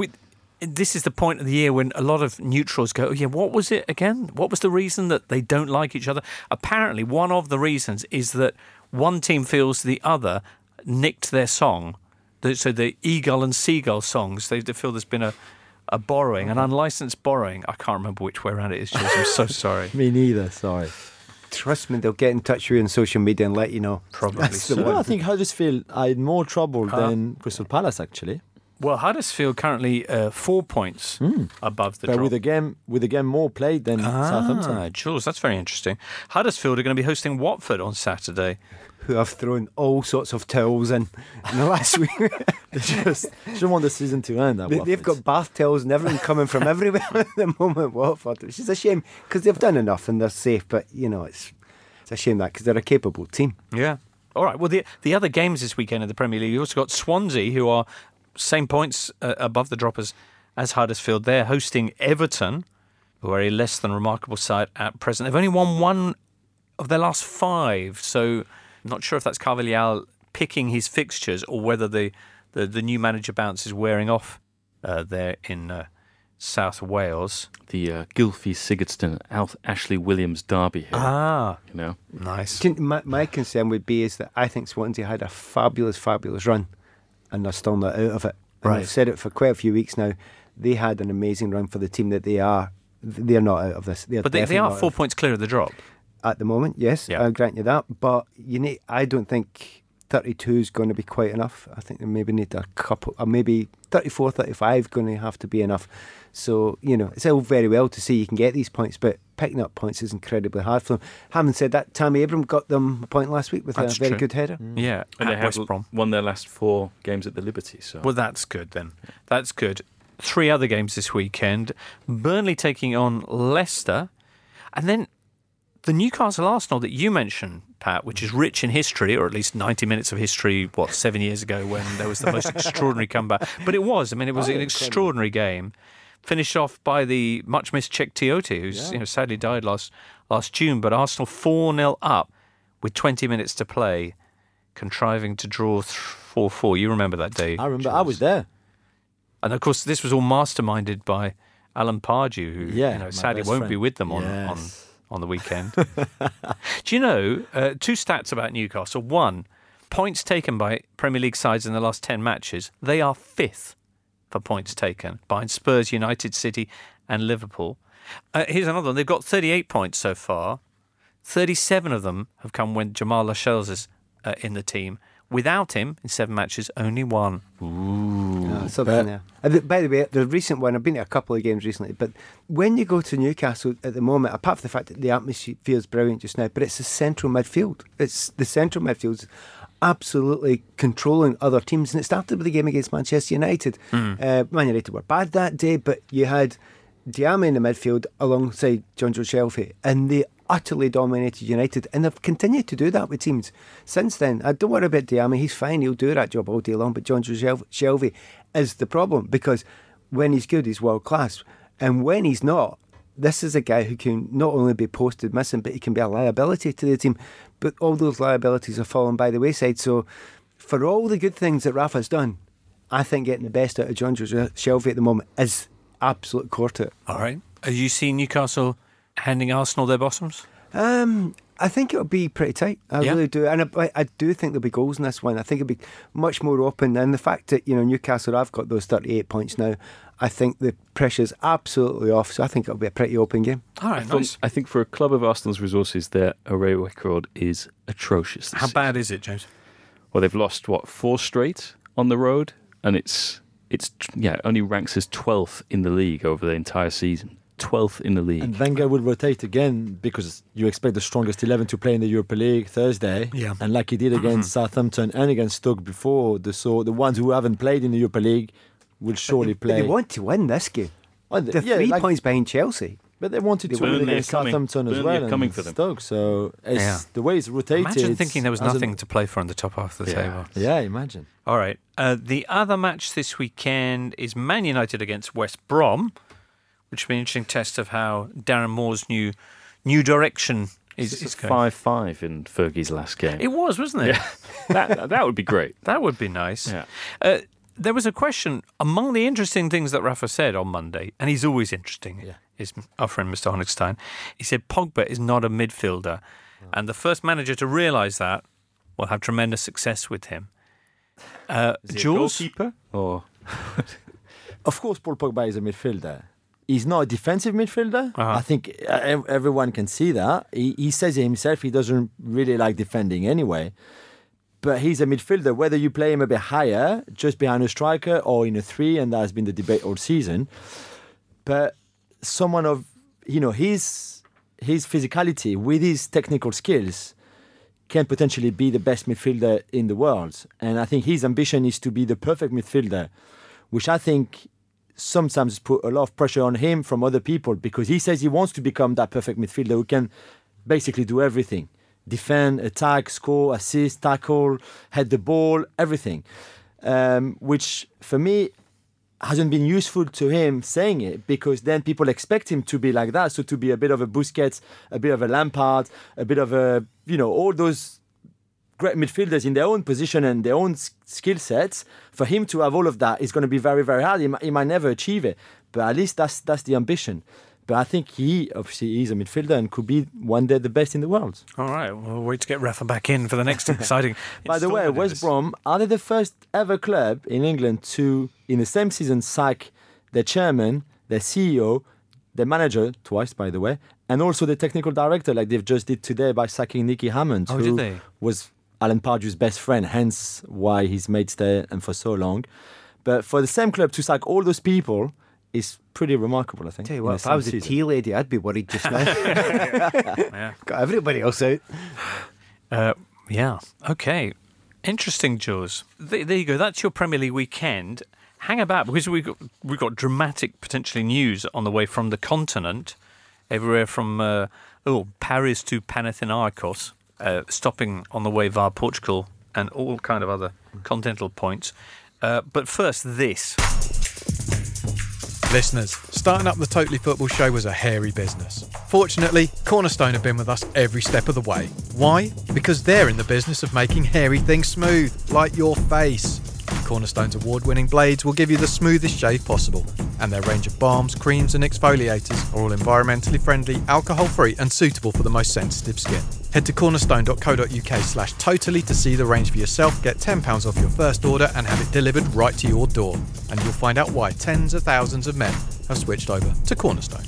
This is the point of the year when a lot of neutrals go, what was it again? What was the reason that they don't like each other? Apparently, one of the reasons is that one team feels the other nicked their song. So the Eagle and Seagull songs, they feel there's been a borrowing, an unlicensed borrowing. I can't remember which way around it is, Jules. I'm so sorry. Me neither, sorry. Trust me, they'll get in touch with you on social media and let you know. Probably so. Well, I think Huddersfield are in more trouble than Crystal Palace, actually. Well, Huddersfield currently 4 points above the but drop. with a game more played than Southampton. Jules, that's very interesting. Huddersfield are going to be hosting Watford on Saturday. Who have thrown all sorts of towels in the last week. They just want the season to end. They've got bath towels and everything coming from everywhere at the moment, Watford, which is a shame because they've done enough and they're safe. But, it's a shame that because they're a capable team. Yeah. All right. Well, the other games this weekend in the Premier League, you also got Swansea, who are same points above the drop as Huddersfield. They're hosting Everton, who are a less than remarkable side at present. They've only won one of their last 5, so I'm not sure if that's Carvalhal picking his fixtures or whether the new manager bounce is wearing off there in South Wales. The Gylfi Sigurdsson, Ashley Williams derby here. Nice. My concern would be is that I think Swansea had a fabulous run and they're still not out of it. And I've said it for quite a few weeks now. They had an amazing run for the team that they are. They're not out of this. But they are 4 points clear of the drop. At the moment, yes, I'll grant you that. But I don't think 32 is going to be quite enough. I think they maybe need a couple, or maybe 34, 35 going to have to be enough. So, it's all very well to say you can get these points, but picking up points is incredibly hard for them. Having said that, Tammy Abraham got them a point last week with a very good header. Yeah, and they have won their last 4 games at the Liberty. So. Well, that's good then. That's good. 3 other games this weekend. Burnley taking on Leicester. And then the Newcastle Arsenal that you mentioned, Pat, which is rich in history, or at least 90 minutes of history, 7 years ago when there was the most extraordinary comeback. But it was. It was an extraordinary game. Finished off by the much-missed Cheick Tioté, who's sadly died last June. But Arsenal 4-0 up with 20 minutes to play, contriving to draw 4-4. You remember that day? I remember. Charles. I was there. And, of course, this was all masterminded by Alan Pardew, who sadly won't be with them on the weekend. Do you know, 2 stats about Newcastle? 1, points taken by Premier League sides in the last 10 matches. They are 5th for points taken, behind Spurs, United, City and Liverpool. Here's another one. They've got 38 points so far. 37 of them have come when Jamal Lascelles is in the team. Without him, in 7 matches, only 1. Ooh. Something there. By the way, the recent one, I've been to a couple of games recently, but when you go to Newcastle at the moment, apart from the fact that the atmosphere is brilliant just now, but it's the central midfield. It's the central midfield's absolutely controlling other teams, and it started with the game against Manchester United. Man United were bad that day, but you had Diame in the midfield alongside Jonjo Shelvey, and they utterly dominated United, and they've continued to do that with teams since then. I don't worry about Diame, he's fine, he'll do that job all day long, but Jonjo Shelvey is the problem, because when he's good, he's world class, and when he's not, this is a guy who can not only be posted missing, but he can be a liability to the team. But all those liabilities have fallen by the wayside. So for all the good things that Rafa's done, I think getting the best out of Jonjo Shelvey at the moment is absolute core to it. All right. Have you seen Newcastle handing Arsenal their bottoms? I think it'll be pretty tight. I really do. And I do think there'll be goals in this one. I think it'll be much more open. And the fact that, Newcastle have got those 38 points now, I think the pressure's absolutely off. So I think it'll be a pretty open game. All right, nice. I think for a club of Arsenal's resources, their away record is atrocious. How bad is it, James? Well, they've lost, 4 straight on the road? And it's only ranks as 12th in the league over the entire season. 12th in the league. And Wenger will rotate again because you expect the strongest 11 to play in the Europa League Thursday. Yeah. And like he did against Southampton and against Stoke before, so the ones who haven't played in the Europa League will surely play. But they want to win this game. They're 3 points behind Chelsea. But they wanted to win against Southampton as well. Coming for them. Stoke, so the way it's rotated. Imagine thinking there was nothing to play for on the top half of the table. Yeah, imagine. All right. The other match this weekend is Man United against West Brom, which will be an interesting test of how Darren Moore's new direction is going. 5-5 in Fergie's last game. It was, wasn't it? Yeah. that would be great. That would be nice. Yeah. There was a question among the interesting things that Rafa said on Monday, and he's always interesting, is our friend Mr. Honigstein. He said Pogba is not a midfielder, and the first manager to realise that will have tremendous success with him. Is he a goalkeeper? Or Of course, Paul Pogba is a midfielder. He's not a defensive midfielder. I think everyone can see that. He says it himself, he doesn't really like defending anyway. But he's a midfielder, whether you play him a bit higher, just behind a striker, or in a 3, and that has been the debate all season. But someone of, his physicality with his technical skills can potentially be the best midfielder in the world. And I think his ambition is to be the perfect midfielder, which I think sometimes put a lot of pressure on him from other people, because he says he wants to become that perfect midfielder who can basically do everything. Defend, attack, score, assist, tackle, head the ball, everything. Which, for me, hasn't been useful to him saying it, because then people expect him to be like that. So to be a bit of a Busquets, a bit of a Lampard, a bit of a, all those great midfielders in their own position and their own skill sets, for him to have all of that is going to be very, very hard. He might never achieve it, but at least that's the ambition. But I think he obviously is a midfielder and could be one day the best in the world. All right, we'll wait to get Rafa back in for the next exciting. By the way, West Brom, are they the first ever club in England to, in the same season, sack their chairman, their CEO, their manager, twice by the way, and also the technical director, like they've just did today by sacking Nicky Hammond, who was Alan Pardew's best friend, hence why he's made stay and for so long. But for the same club to sack all those people is pretty remarkable, I think. Tell you what, if I was a tea lady, I'd be worried just now. Got everybody else out. Okay. Interesting, Jules. There you go. That's your Premier League weekend. Hang about, because we've got dramatic, potentially, news on the way from the continent, everywhere from Paris to Panathinaikos, stopping on the way via Portugal and all kind of other continental points. But first, this. Listeners, starting up the Totally Football Show was a hairy business. Fortunately, Cornerstone have been with us every step of the way. Why? Because they're in the business of making hairy things smooth, like your face. Cornerstone's award-winning blades will give you the smoothest shave possible, and their range of balms, creams and exfoliators are all environmentally friendly, alcohol-free and suitable for the most sensitive skin. Head to cornerstone.co.uk/totally to see the range for yourself, get £10 off your first order and have it delivered right to your door. And you'll find out why tens of thousands of men have switched over to Cornerstone.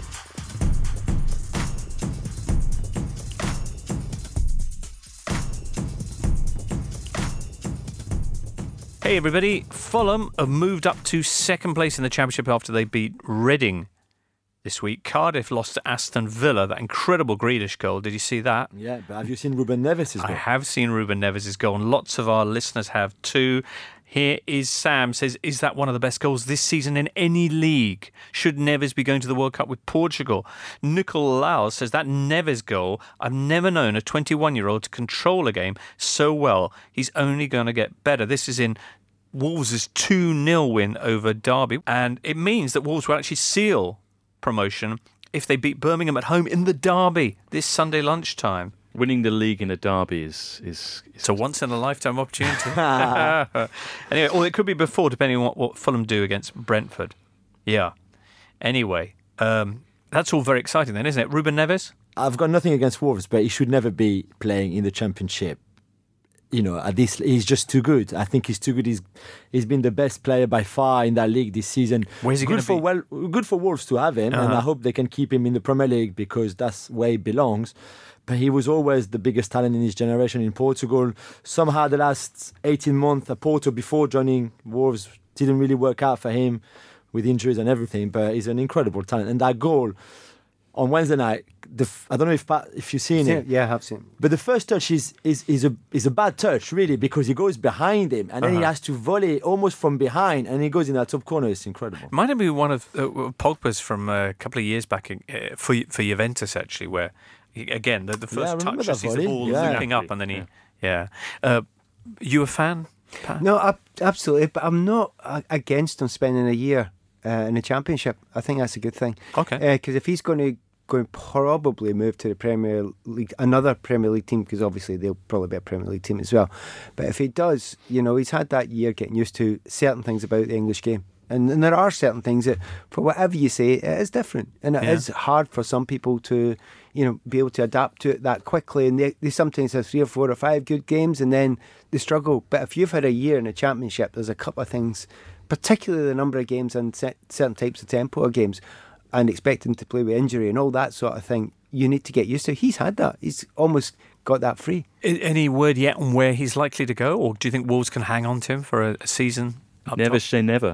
Hey everybody, Fulham have moved up to second place in the Championship after they beat Reading this week. Cardiff lost to Aston Villa, that incredible Grealish goal. Did you see that? Yeah, but have you seen Ruben Neves' goal? I have seen Ruben Neves' goal, and lots of our listeners have too. Here is Sam, says, is that one of the best goals this season in any league? Should Neves be going to the World Cup with Portugal? Nicole Lau says, that Neves goal, I've never known a 21-year-old to control a game so well. He's only going to get better. This is in Wolves' 2-0 win over Derby, and it means that Wolves will actually seal promotion if they beat Birmingham at home in the Derby this Sunday lunchtime. Winning the league in a derby is it's a once-in-a-lifetime opportunity. Anyway, or it could be before, depending on what Fulham do against Brentford. Yeah. Anyway, that's all very exciting then, isn't it? Ruben Neves? I've got nothing against Wolves, but he should never be playing in the Championship. At this, he's just too good. I think he's too good. He's been the best player by far in that league this season. Where's he going to be? Good for Wolves to have him, and I hope they can keep him in the Premier League because that's where he belongs. But he was always the biggest talent in his generation in Portugal. Somehow the last 18 months at Porto before joining Wolves didn't really work out for him with injuries and everything, but he's an incredible talent. And that goal on Wednesday night, I don't know if you've seen it. Yeah, I have seen it. But the first touch is a bad touch, really, because he goes behind him and then he has to volley almost from behind and he goes in that top corner. It's incredible. Might have been one of Pogba's from a couple of years back for Juventus, actually, where, again, the first touch, you see the ball looping up and then he... Yeah. You a fan, Pat? No, absolutely. But I'm not against him spending a year in the Championship. I think that's a good thing. Okay. Because if he's going to probably move to the Premier League, another Premier League team, because obviously they'll probably be a Premier League team as well. But if he does, he's had that year getting used to certain things about the English game. And there are certain things that, for whatever you say, it is different. And it is hard for some people to, be able to adapt to it that quickly. And they sometimes have 3 or 4 or 5 good games and then they struggle. But if you've had a year in the Championship, there's a couple of things, particularly the number of games and certain types of tempo of games, and expecting to play with injury and all that sort of thing, you need to get used to. He's had that. He's almost got that free. Any word yet on where he's likely to go? Or do you think Wolves can hang on to him for a season? Never top? say never.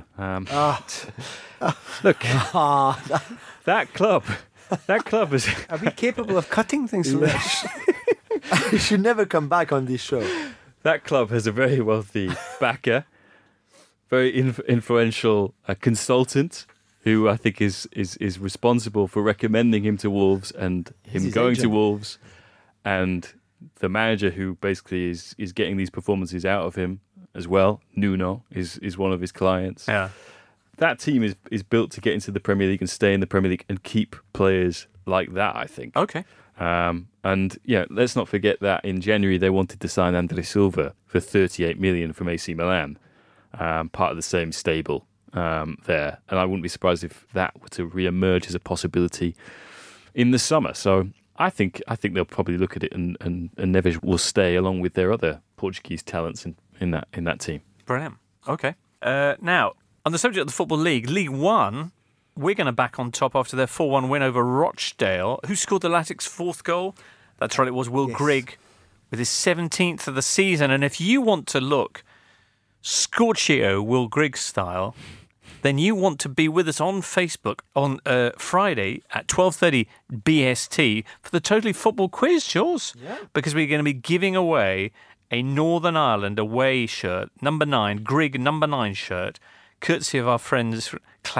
Look, that club is... Are we capable of cutting things from this? He should never come back on this show. That club has a very wealthy backer, very influential consultant, who I think is responsible for recommending him to Wolves and him going to Wolves, and the manager who basically is getting these performances out of him as well. Nuno is one of his clients. Yeah, that team is built to get into the Premier League and stay in the Premier League and keep players like that, I think. Okay. And let's not forget that in January they wanted to sign Andre Silva for 38 million from AC Milan, part of the same stable there. And I wouldn't be surprised if that were to re-emerge as a possibility in the summer. So I think they'll probably look at it and Neves will stay along with their other Portuguese talents in that team. Brilliant. Okay. Now, on the subject of the Football League, League One, Wigan are back on top after their 4-1 win over Rochdale. Who scored the Latics' 4th goal? That's right, it was Will Grigg with his 17th of the season. And if you want to look Scorchio Will Grigg style, then you want to be with us on Facebook on Friday at 12:30 BST for the Totally Football quiz, Jules. Yeah. Because we're going to be giving away a Northern Ireland away shirt, number 9, Grigg number 9 shirt, courtesy of our friends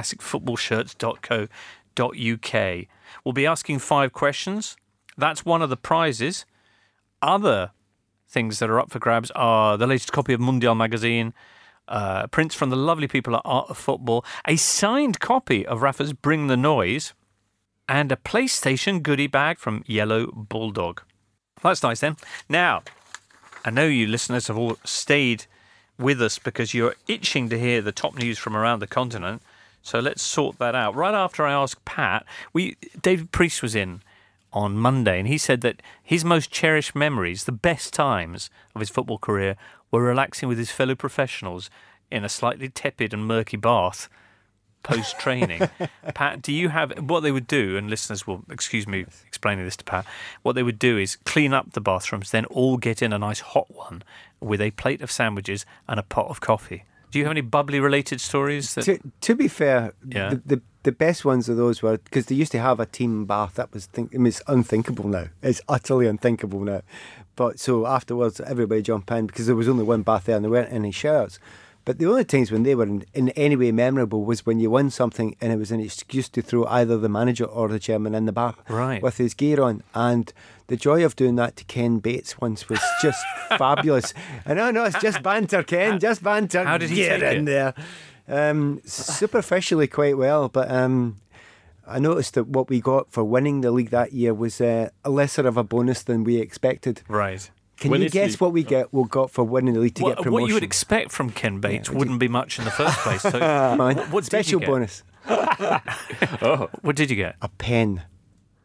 classicfootballshirts.co.uk. We'll be asking 5 questions. That's one of the prizes. Other things that are up for grabs are the latest copy of Mundial magazine, prints from the lovely people at Art of Football, a signed copy of Rafa's Bring the Noise, and a PlayStation goodie bag from Yellow Bulldog. That's nice then. Now, I know you listeners have all stayed with us because you're itching to hear the top news from around the continent. So let's sort that out. Right after I asked Pat, David Priest was in on Monday, and he said that his most cherished memories, the best times of his football career, were relaxing with his fellow professionals in a slightly tepid and murky bath post-training. Pat, do you have... What they would do, and listeners will excuse me explaining this to Pat, what they would do is clean up the bathrooms, then all get in a nice hot one with a plate of sandwiches and a pot of coffee. Do you have any bubbly-related stories? To be fair, the best ones of those were... Because they used to have a team bath. That was... it's unthinkable now. It's utterly unthinkable now. But so afterwards, everybody jumped in because there was only one bath there and there weren't any showers. But the only times when they were in any way memorable was when you won something and it was an excuse to throw either the manager or the chairman in the bath with his gear on. And the joy of doing that to Ken Bates once was just fabulous. And no, it's just banter, Ken, just banter. How did he get take in it? there? Superficially quite well, but I noticed that what we got for winning the league that year was a lesser of a bonus than we expected. Right. Can you guess what we got for winning the league to get promotion? What you would expect from Ken Bates wouldn't be much in the first place. So what special bonus. What did you get? A pen.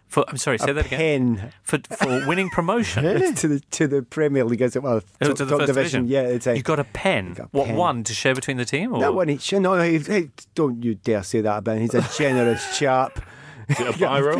I'm sorry, say that again. Pen For winning promotion. to the Premier League, as it well, To top the first division. Yeah, it's You got a pen. got a What, pen. one to share between the team? Or? that one each. No, hey, don't you dare say that about him. He's a generous chap. Is it a biro?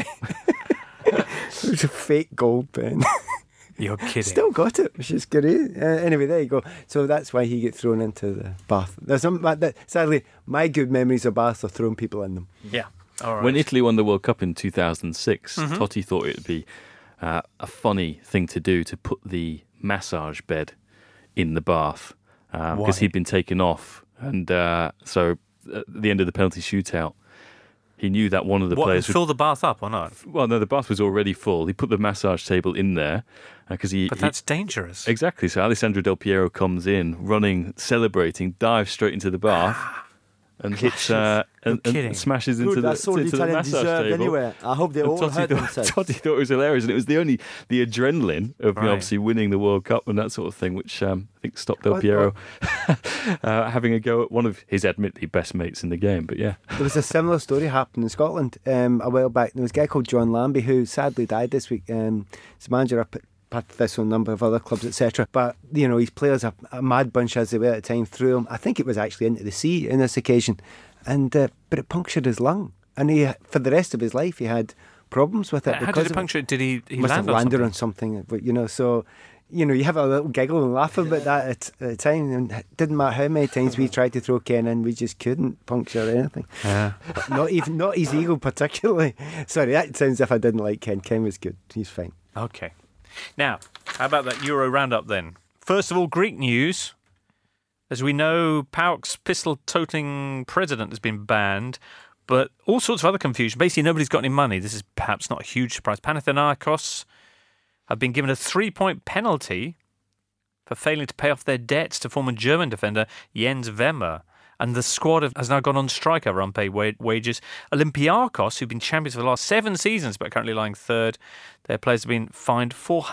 It's a fake gold pen. You're kidding. Still got it, which is great. Anyway, there you go. So that's why he gets thrown into the bath. Sadly, my good memories of Bath are throwing people in them. Yeah. All right. When Italy won the World Cup in 2006, Totti thought it would be a funny thing to do to put the massage bed in the bath because he'd been taken off. And so at the end of the penalty shootout, he knew that one of the players would fill the bath up or not? Well, no, the bath was already full. He put the massage table in there because But that's dangerous. Exactly. So Alessandro Del Piero comes in, running, celebrating, dives straight into the bath, and hits and smashes into Good, that's all the into the Italian massage deserved table. anyway. I hope they And all hurt themselves. Totti thought it was hilarious, and it was the adrenaline of Right. obviously winning the World Cup and that sort of thing, which I think stopped Del Piero having a go at one of his admittedly best mates in the game. But yeah, There was a similar story happening in Scotland a while back. There was a guy called John Lambie who sadly died this week. He's a manager up at Patrick Thistle and a number of other clubs, etc. But, you know, his players, a mad bunch as they were at the time, threw him, I think it was actually into the sea in this occasion. And but it punctured his lung. And he, for the rest of his life, he had problems with it. How because did it puncture it? Did he must have land on landed something? on something. But, you know, so... You know, you have a little giggle and laugh about that at the time. And it didn't matter how many times we tried to throw Ken in, we just couldn't puncture anything. Yeah. Not his ego particularly. Sorry, that sounds as if I didn't like Ken. Ken was good. He's fine. Okay. Now, how about that Euro roundup then? First of all, Greek news. As we know, PAOK's pistol-toting president has been banned, but all sorts of other confusion. Basically, nobody's got any money. This is perhaps not a huge surprise. Panathinaikos have been given a 3-point penalty for failing to pay off their debts to former German defender Jens Wemmer. And the squad has now gone on strike over unpaid wages. Olympiakos, who've been champions for the last 7 seasons but currently lying third, their players have been fined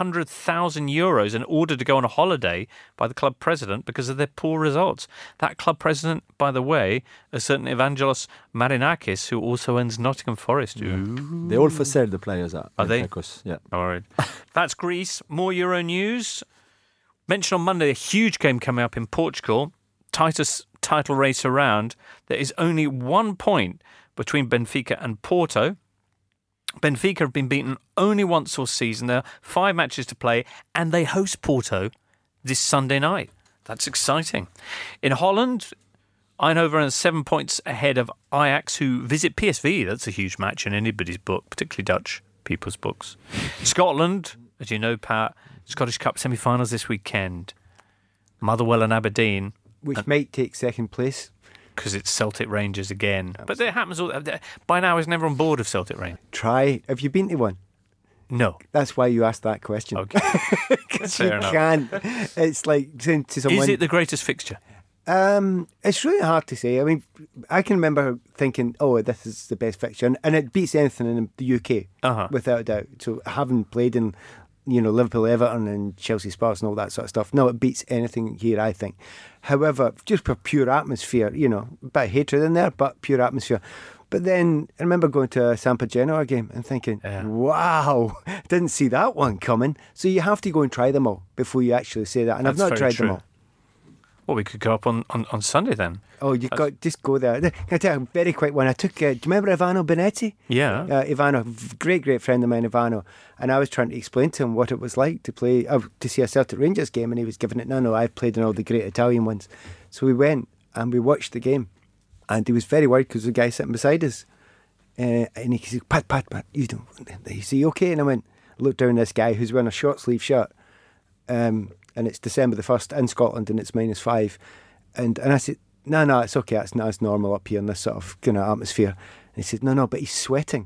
€400,000 and ordered to go on a holiday by the club president because of their poor results. That club president, by the way, a certain Evangelos Marinakis, who also owns Nottingham Forest. They all for sale, the players are. Are they? Olympiacos, yeah. All right. That's Greece. More Euro news. Mentioned on Monday, a huge game coming up in Portugal. Tightest title race around. There is only 1 point between Benfica and Porto. Benfica have been beaten only once all season. There are 5 matches to play, and they host Porto this Sunday night. That's exciting. In Holland, Eindhoven are 7 points ahead of Ajax, who visit PSV. That's a huge match in anybody's book, particularly Dutch people's books. Scotland, as you know, Pat, Scottish Cup semi-finals this weekend. Motherwell and Aberdeen. Which might take second place. Because it's Celtic Rangers again. But it happens all... By now, I was never on board of Celtic Rangers. Try. Have you been to one? No. That's why you asked that question. Okay. Because you Fair enough. can't. It's like saying to someone... Is it the greatest fixture? It's really hard to say. I mean, I can remember thinking, oh, this is the best fixture. And it beats anything in the UK, without a doubt. So having played in, you know, Liverpool, Everton and Chelsea Spurs and all that sort of stuff, no, it beats anything here, I think. However, just for pure atmosphere, you know, a bit of hatred in there, but pure atmosphere. But then I remember going to a Sampa Genoa game and thinking, wow, didn't see that one coming. So you have to go and try them all before you actually say that. And I've not tried them all. Well, we could go up on Sunday then. Oh, just go there. Can I tell you a very quick one? I took, do you remember Ivano Benetti? Yeah. Ivano, great friend of mine, Ivano. And I was trying to explain to him what it was like to play, to see a Celtic Rangers game, and he was giving it, no, I've played in all the great Italian ones. So we went and we watched the game, and he was very worried because the guy sitting beside us, and he said, Pat, you don't, is he okay? And I went, looked down at this guy who's wearing a short sleeve shirt, and it's December the 1st in Scotland, and it's -5. And I said, no, it's okay, it's not as normal up here in this sort of kind of atmosphere. And he said, no, but he's sweating.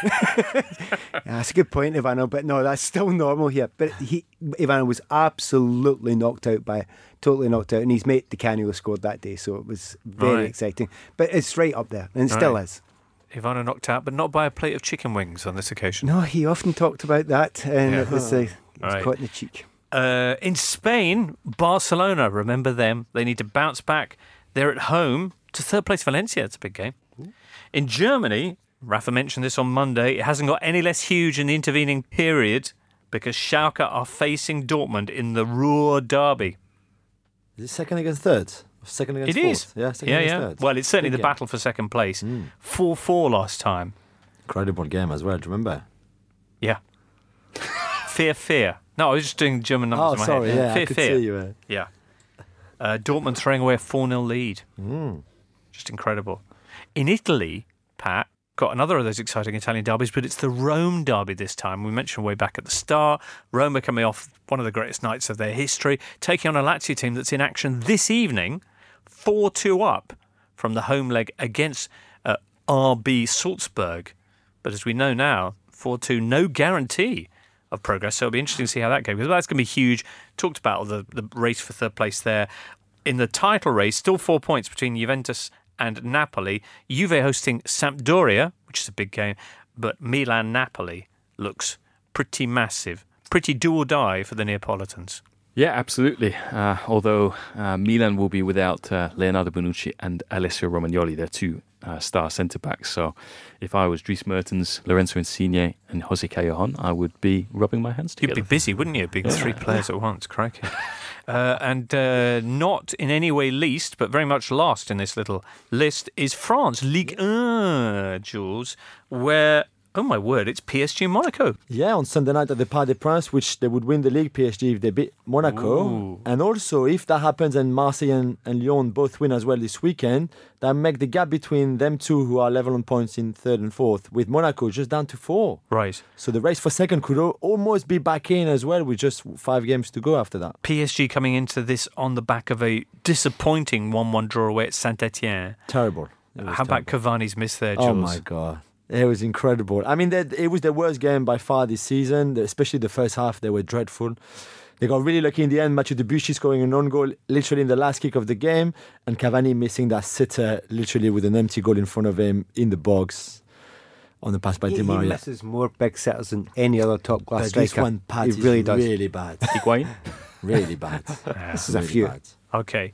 That's a good point, Ivano, but no, that's still normal here. But Ivano was absolutely knocked out by it, totally knocked out, and his mate Di Canio scored that day, so it was very exciting. But it's right up there, and it still is. Ivano knocked out, but not by a plate of chicken wings on this occasion. No, he often talked about that, and it was caught in the cheek. In Spain, Barcelona, remember them. They need to bounce back. They're at home to third place Valencia. It's a big game. In Germany, Rafa mentioned this on Monday. It hasn't got any less huge in the intervening period because Schalke are facing Dortmund in the Ruhr derby. Is it second against third? Second against It fourth? is. Yeah, second against third. Well, it's certainly Big the game. battle for second place. 4-4 last time. Incredible game as well, do you remember? Yeah. Fear. No, I was just doing German numbers in my sorry, head. yeah, I Fear. could see you. Yeah. Dortmund throwing away a 4-0 lead. Just incredible. In Italy, Pat, got another of those exciting Italian derbies, but it's the Rome derby this time. We mentioned way back at the start. Rome are coming off one of the greatest nights of their history, taking on a Lazio team that's in action this evening, 4-2 up from the home leg against RB Salzburg. But as we know now, 4-2, no guarantee of progress. So it'll be interesting to see how that goes. Because that's going to be huge. Talked about the race for third place there. In the title race, still 4 points between Juventus and Napoli. Juve hosting Sampdoria, which is a big game, but Milan-Napoli looks pretty massive, pretty do or die for the Neapolitans. Yeah, absolutely. Although Milan will be without Leonardo Bonucci and Alessio Romagnoli, their two star centre-backs. So if I was Dries Mertens, Lorenzo Insigne and Jose Callejon, I would be rubbing my hands together. You'd be busy, wouldn't you? Being three players at once, crikey. And not in any way least, but very much last in this little list, is France, Ligue 1, Jules, where, oh my word, it's PSG Monaco. Yeah, on Sunday night at the Parc des Princes, which they would win the league, PSG, if they beat Monaco. Ooh. And also, if that happens and Marseille and Lyon both win as well this weekend, that make the gap between them two, who are level on points in third and fourth, with Monaco just down to 4. Right. So the race for second could almost be back in as well, with just 5 games to go after that. PSG coming into this on the back of a disappointing 1-1 draw away at Saint-Etienne. Terrible. How about Cavani's miss there, Jules? Oh my God. It was incredible. I mean, it was the worst game by far this season, especially the first half. They were dreadful. They got really lucky in the end. Mathieu Debuchy scoring an own goal literally in the last kick of the game, and Cavani missing that sitter literally with an empty goal in front of him in the box on the pass by Di He Maria. misses more big sitters than any other top-class But striker. this one, Pat, he is really does. really bad. Higuain? Really bad. This is a Really few. bad. Okay.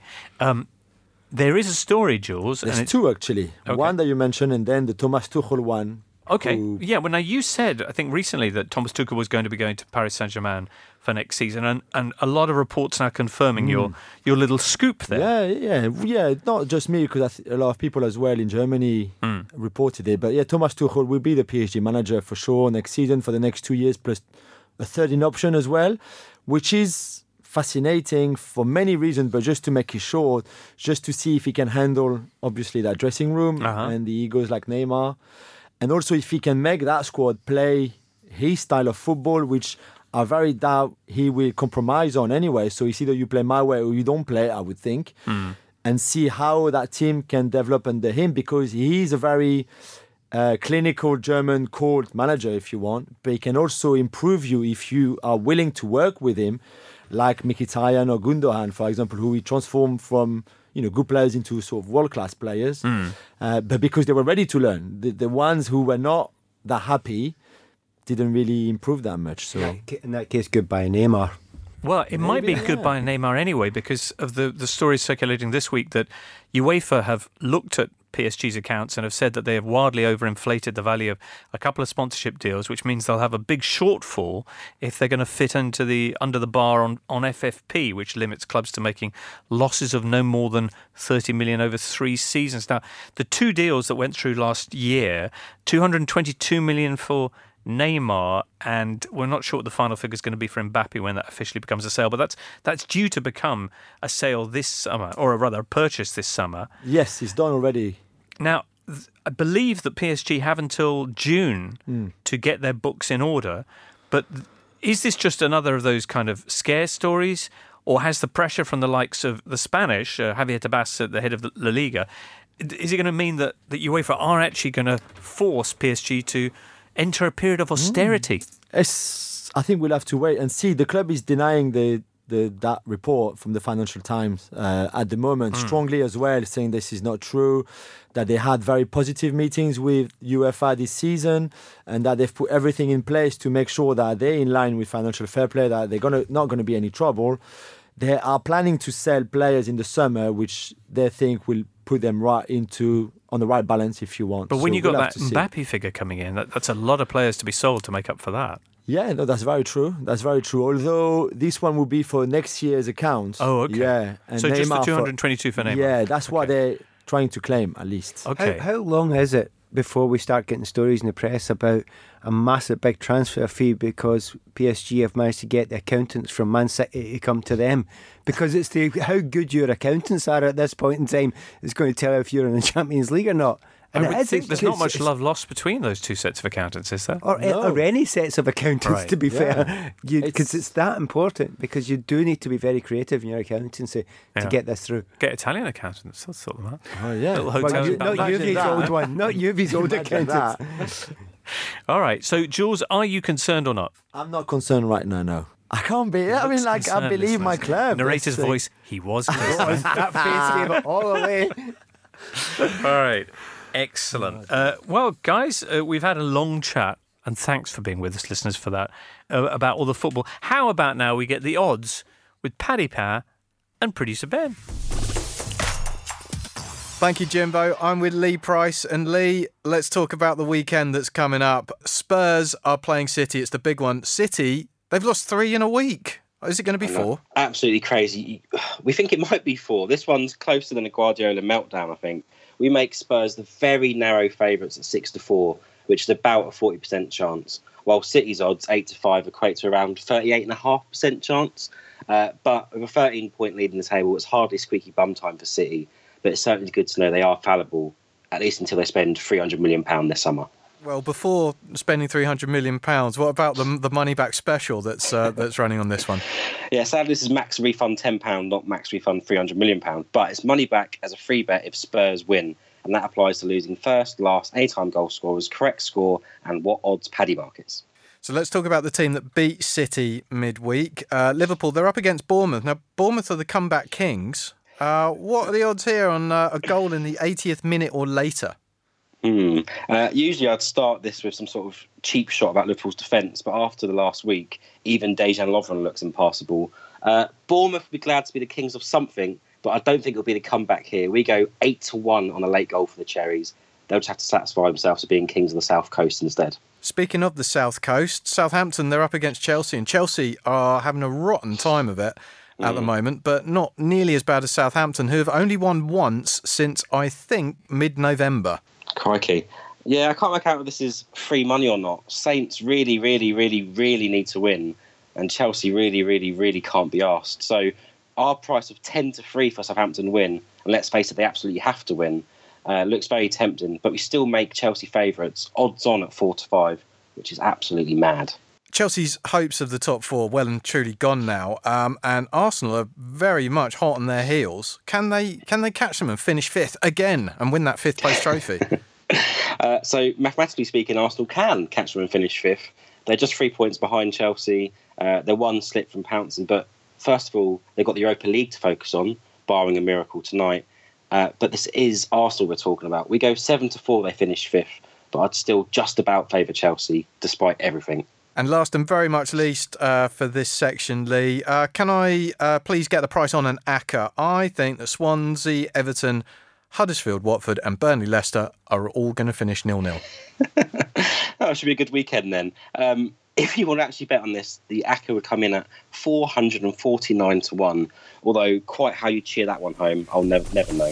There is a story, Jules. There's and it's, 2 actually. Okay. One that you mentioned, and then the Thomas Tuchel one. Okay. who- Yeah, well, now you said, I think recently, that Thomas Tuchel was going to be going to Paris Saint-Germain for next season, and a lot of reports now confirming your little scoop there. Yeah. Not just me, because a lot of people as well in Germany reported it. But yeah, Thomas Tuchel will be the PSG manager for sure next season for the next 2 years, plus a third in option as well, which is fascinating for many reasons. But just to make it short, just to see if he can handle obviously that dressing room and the egos like Neymar, and also if he can make that squad play his style of football, which I very doubt he will compromise on anyway. So it's either you play my way or you don't play, I would think, and see how that team can develop under him, because he is a very clinical German cold manager, if you want, but he can also improve you if you are willing to work with him, like Mkhitaryan or Gundogan, for example, who he transformed from good players into sort of world-class players, but because they were ready to learn. The ones who were not that happy didn't really improve that much. So In that case, goodbye Neymar. Well, it might be goodbye Neymar anyway, because of the stories circulating this week that UEFA have looked at PSG's accounts and have said that they have wildly overinflated the value of a couple of sponsorship deals, which means they'll have a big shortfall if they're going to fit under the bar on FFP, which limits clubs to making losses of no more than 30 million over 3 seasons. Now, the 2 deals that went through last year, 222 million for Neymar, and we're not sure what the final figure is going to be for Mbappe when that officially becomes a sale, but that's due to become a sale this summer, or rather a purchase this summer. yes, it's done already. Now, I believe that PSG have until June to get their books in order, but is this just another of those kind of scare stories, or has the pressure from the likes of the Spanish, Javier Tebas at the head of the La Liga, is it going to mean that UEFA are actually going to force PSG to enter a period of austerity? I think we'll have to wait and see. The club is denying that report from the Financial Times at the moment, strongly as well, saying this is not true, that they had very positive meetings with UEFA this season, and that they've put everything in place to make sure that they're in line with financial fair play, that they're not going to be any trouble. they are planning to sell players in the summer, which they think will put them right on the right balance, if you want. But when So you got we'll that have to see. Mbappe figure coming in, that's a lot of players to be sold to make up for that. Yeah, no, that's very true. That's very true. Although this one will be for next year's account. Oh, okay. Yeah. And So just the Neymar 222 for Neymar? Yeah, that's what Okay. they're trying to claim, at least. Okay. How long is it before we start getting stories in the press about a massive big transfer fee because PSG have managed to get the accountants from Man City to come to them? Because it's how good your accountants are at this point in time is going to tell if you're in the Champions League or not. I would it is, think there's not much it's- love lost between those two sets of accountants, is there? Or any sets of accountants, Right. to be fair. Because It's- it's that important, because you do need to be very creative in your accountancy Yeah. to get this through. Get Italian accountants, let's sort them out. Oh, yeah. Little Well, hotels you- in Not Imagine Juve's that. old one, not Juve's old Imagine accountants. that. All right, so Jules, are you concerned or not? I'm not concerned right now, no. I can't be. I mean, like, I Concerned, believe my listeners. club. Narrator's Let's see. voice, he was concerned. That face gave it all away. All right. Excellent. Well, guys, we've had a long chat, and thanks for being with us, listeners, for that, about all the football. How about now we get the odds with Paddy Power and Producer Ben? Thank you, Jimbo. I'm with Lee Price. And Lee, let's talk about the weekend that's coming up. Spurs are playing City. It's the big one. City, they've lost 3 in a week. Is it going to be 4? Absolutely crazy. We think it might be 4. This one's closer than a Guardiola meltdown, I think. We make Spurs the very narrow favourites at 6-4, which is about a 40% chance, while City's odds 8-5 equate to around 38.5% chance. But with a 13-point lead in the table, it's hardly squeaky bum time for City. But it's certainly good to know they are fallible, at least until they spend £300 million this summer. Well, before spending £300 million, what about the money back special that's running on this one? Yeah, sadly, this is max refund £10, not max refund £300 million. But it's money back as a free bet if Spurs win. And that applies to losing first, last, anytime goal scorers, correct score, and what odds Paddy markets. So let's talk about the team that beat City midweek. Liverpool, they're up against Bournemouth. Now, Bournemouth are the comeback kings. What are the odds here on a goal in the 80th minute or later? Usually I'd start this with some sort of cheap shot about Liverpool's defence, but after the last week, even Dejan Lovren looks impassable. Bournemouth would be glad to be the kings of something, but I don't think it'll be the comeback here. We go 8-1 on a late goal for the Cherries. They'll just have to satisfy themselves with being kings of the South Coast instead. Speaking of the South Coast, Southampton, they're up against Chelsea, and Chelsea are having a rotten time of it at the moment, but not nearly as bad as Southampton, who have only won once since, I think, mid-November. Crikey. Yeah, I can't work out if this is free money or not. Saints really, really, really, really need to win, and Chelsea really, really, really can't be asked. So our price of 10-3 for Southampton win, and let's face it, they absolutely have to win, looks very tempting, but we still make Chelsea favourites, odds on at 4-5, which is absolutely mad. Chelsea's hopes of the top 4 well and truly gone now, and Arsenal are very much hot on their heels. Can they catch them and finish 5th again and win that 5th place trophy? So mathematically speaking, Arsenal can catch them and finish 5th. They're just 3 points behind Chelsea. They're one slip from pouncing, but first of all, they've got the Europa League to focus on, barring a miracle tonight. But this is Arsenal we're talking about. We go 7-4, they finish 5th, but I'd still just about favour Chelsea, despite everything. And last and very much least for this section, Lee, can I please get the price on an ACCA? I think that Swansea, Everton, Huddersfield, Watford and Burnley, Leicester are all going to finish 0-0. It should be a good weekend then. If you want to actually bet on this, the ACCA would come in at 449-1. Although quite how you cheer that one home, I'll never know.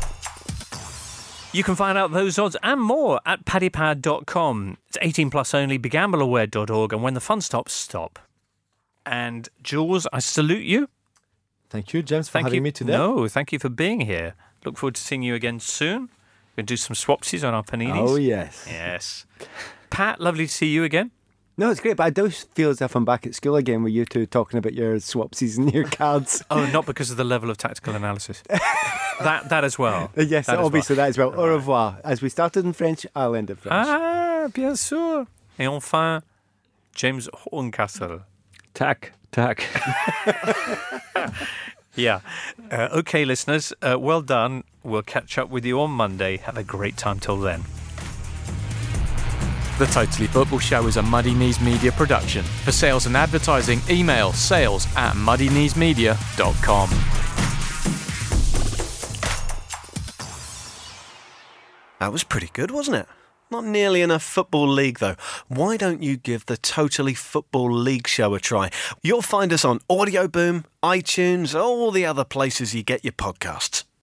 You can find out those odds and more at paddypad.com. It's 18 plus only, begambleaware.org, and when the fun stops, stop. And Jules, I salute you. Thank you, James, for having me today. No, thank you for being here. Look forward to seeing you again soon. We're going to do some swapsies on our paninis. Oh, yes. Yes. Pat, lovely to see you again. No, it's great, but I do feel as if I'm back at school again with you two talking about your swapsies and your cards. Oh, not because of the level of tactical analysis. that as well. Yes, That as obviously well. that as well. Au revoir. As we started in French, I'll end in French. Ah, bien sûr. Et enfin, James Horncastle. Tack. Yeah. Okay, listeners, well done. We'll catch up with you on Monday. Have a great time till then. The Totally Football Show is a Muddy Knees Media production. For sales and advertising, email sales@muddykneesmedia.com. That was pretty good, wasn't it? Not nearly enough Football League, though. Why don't you give the Totally Football League show a try? You'll find us on Audio Boom, iTunes, all the other places you get your podcasts.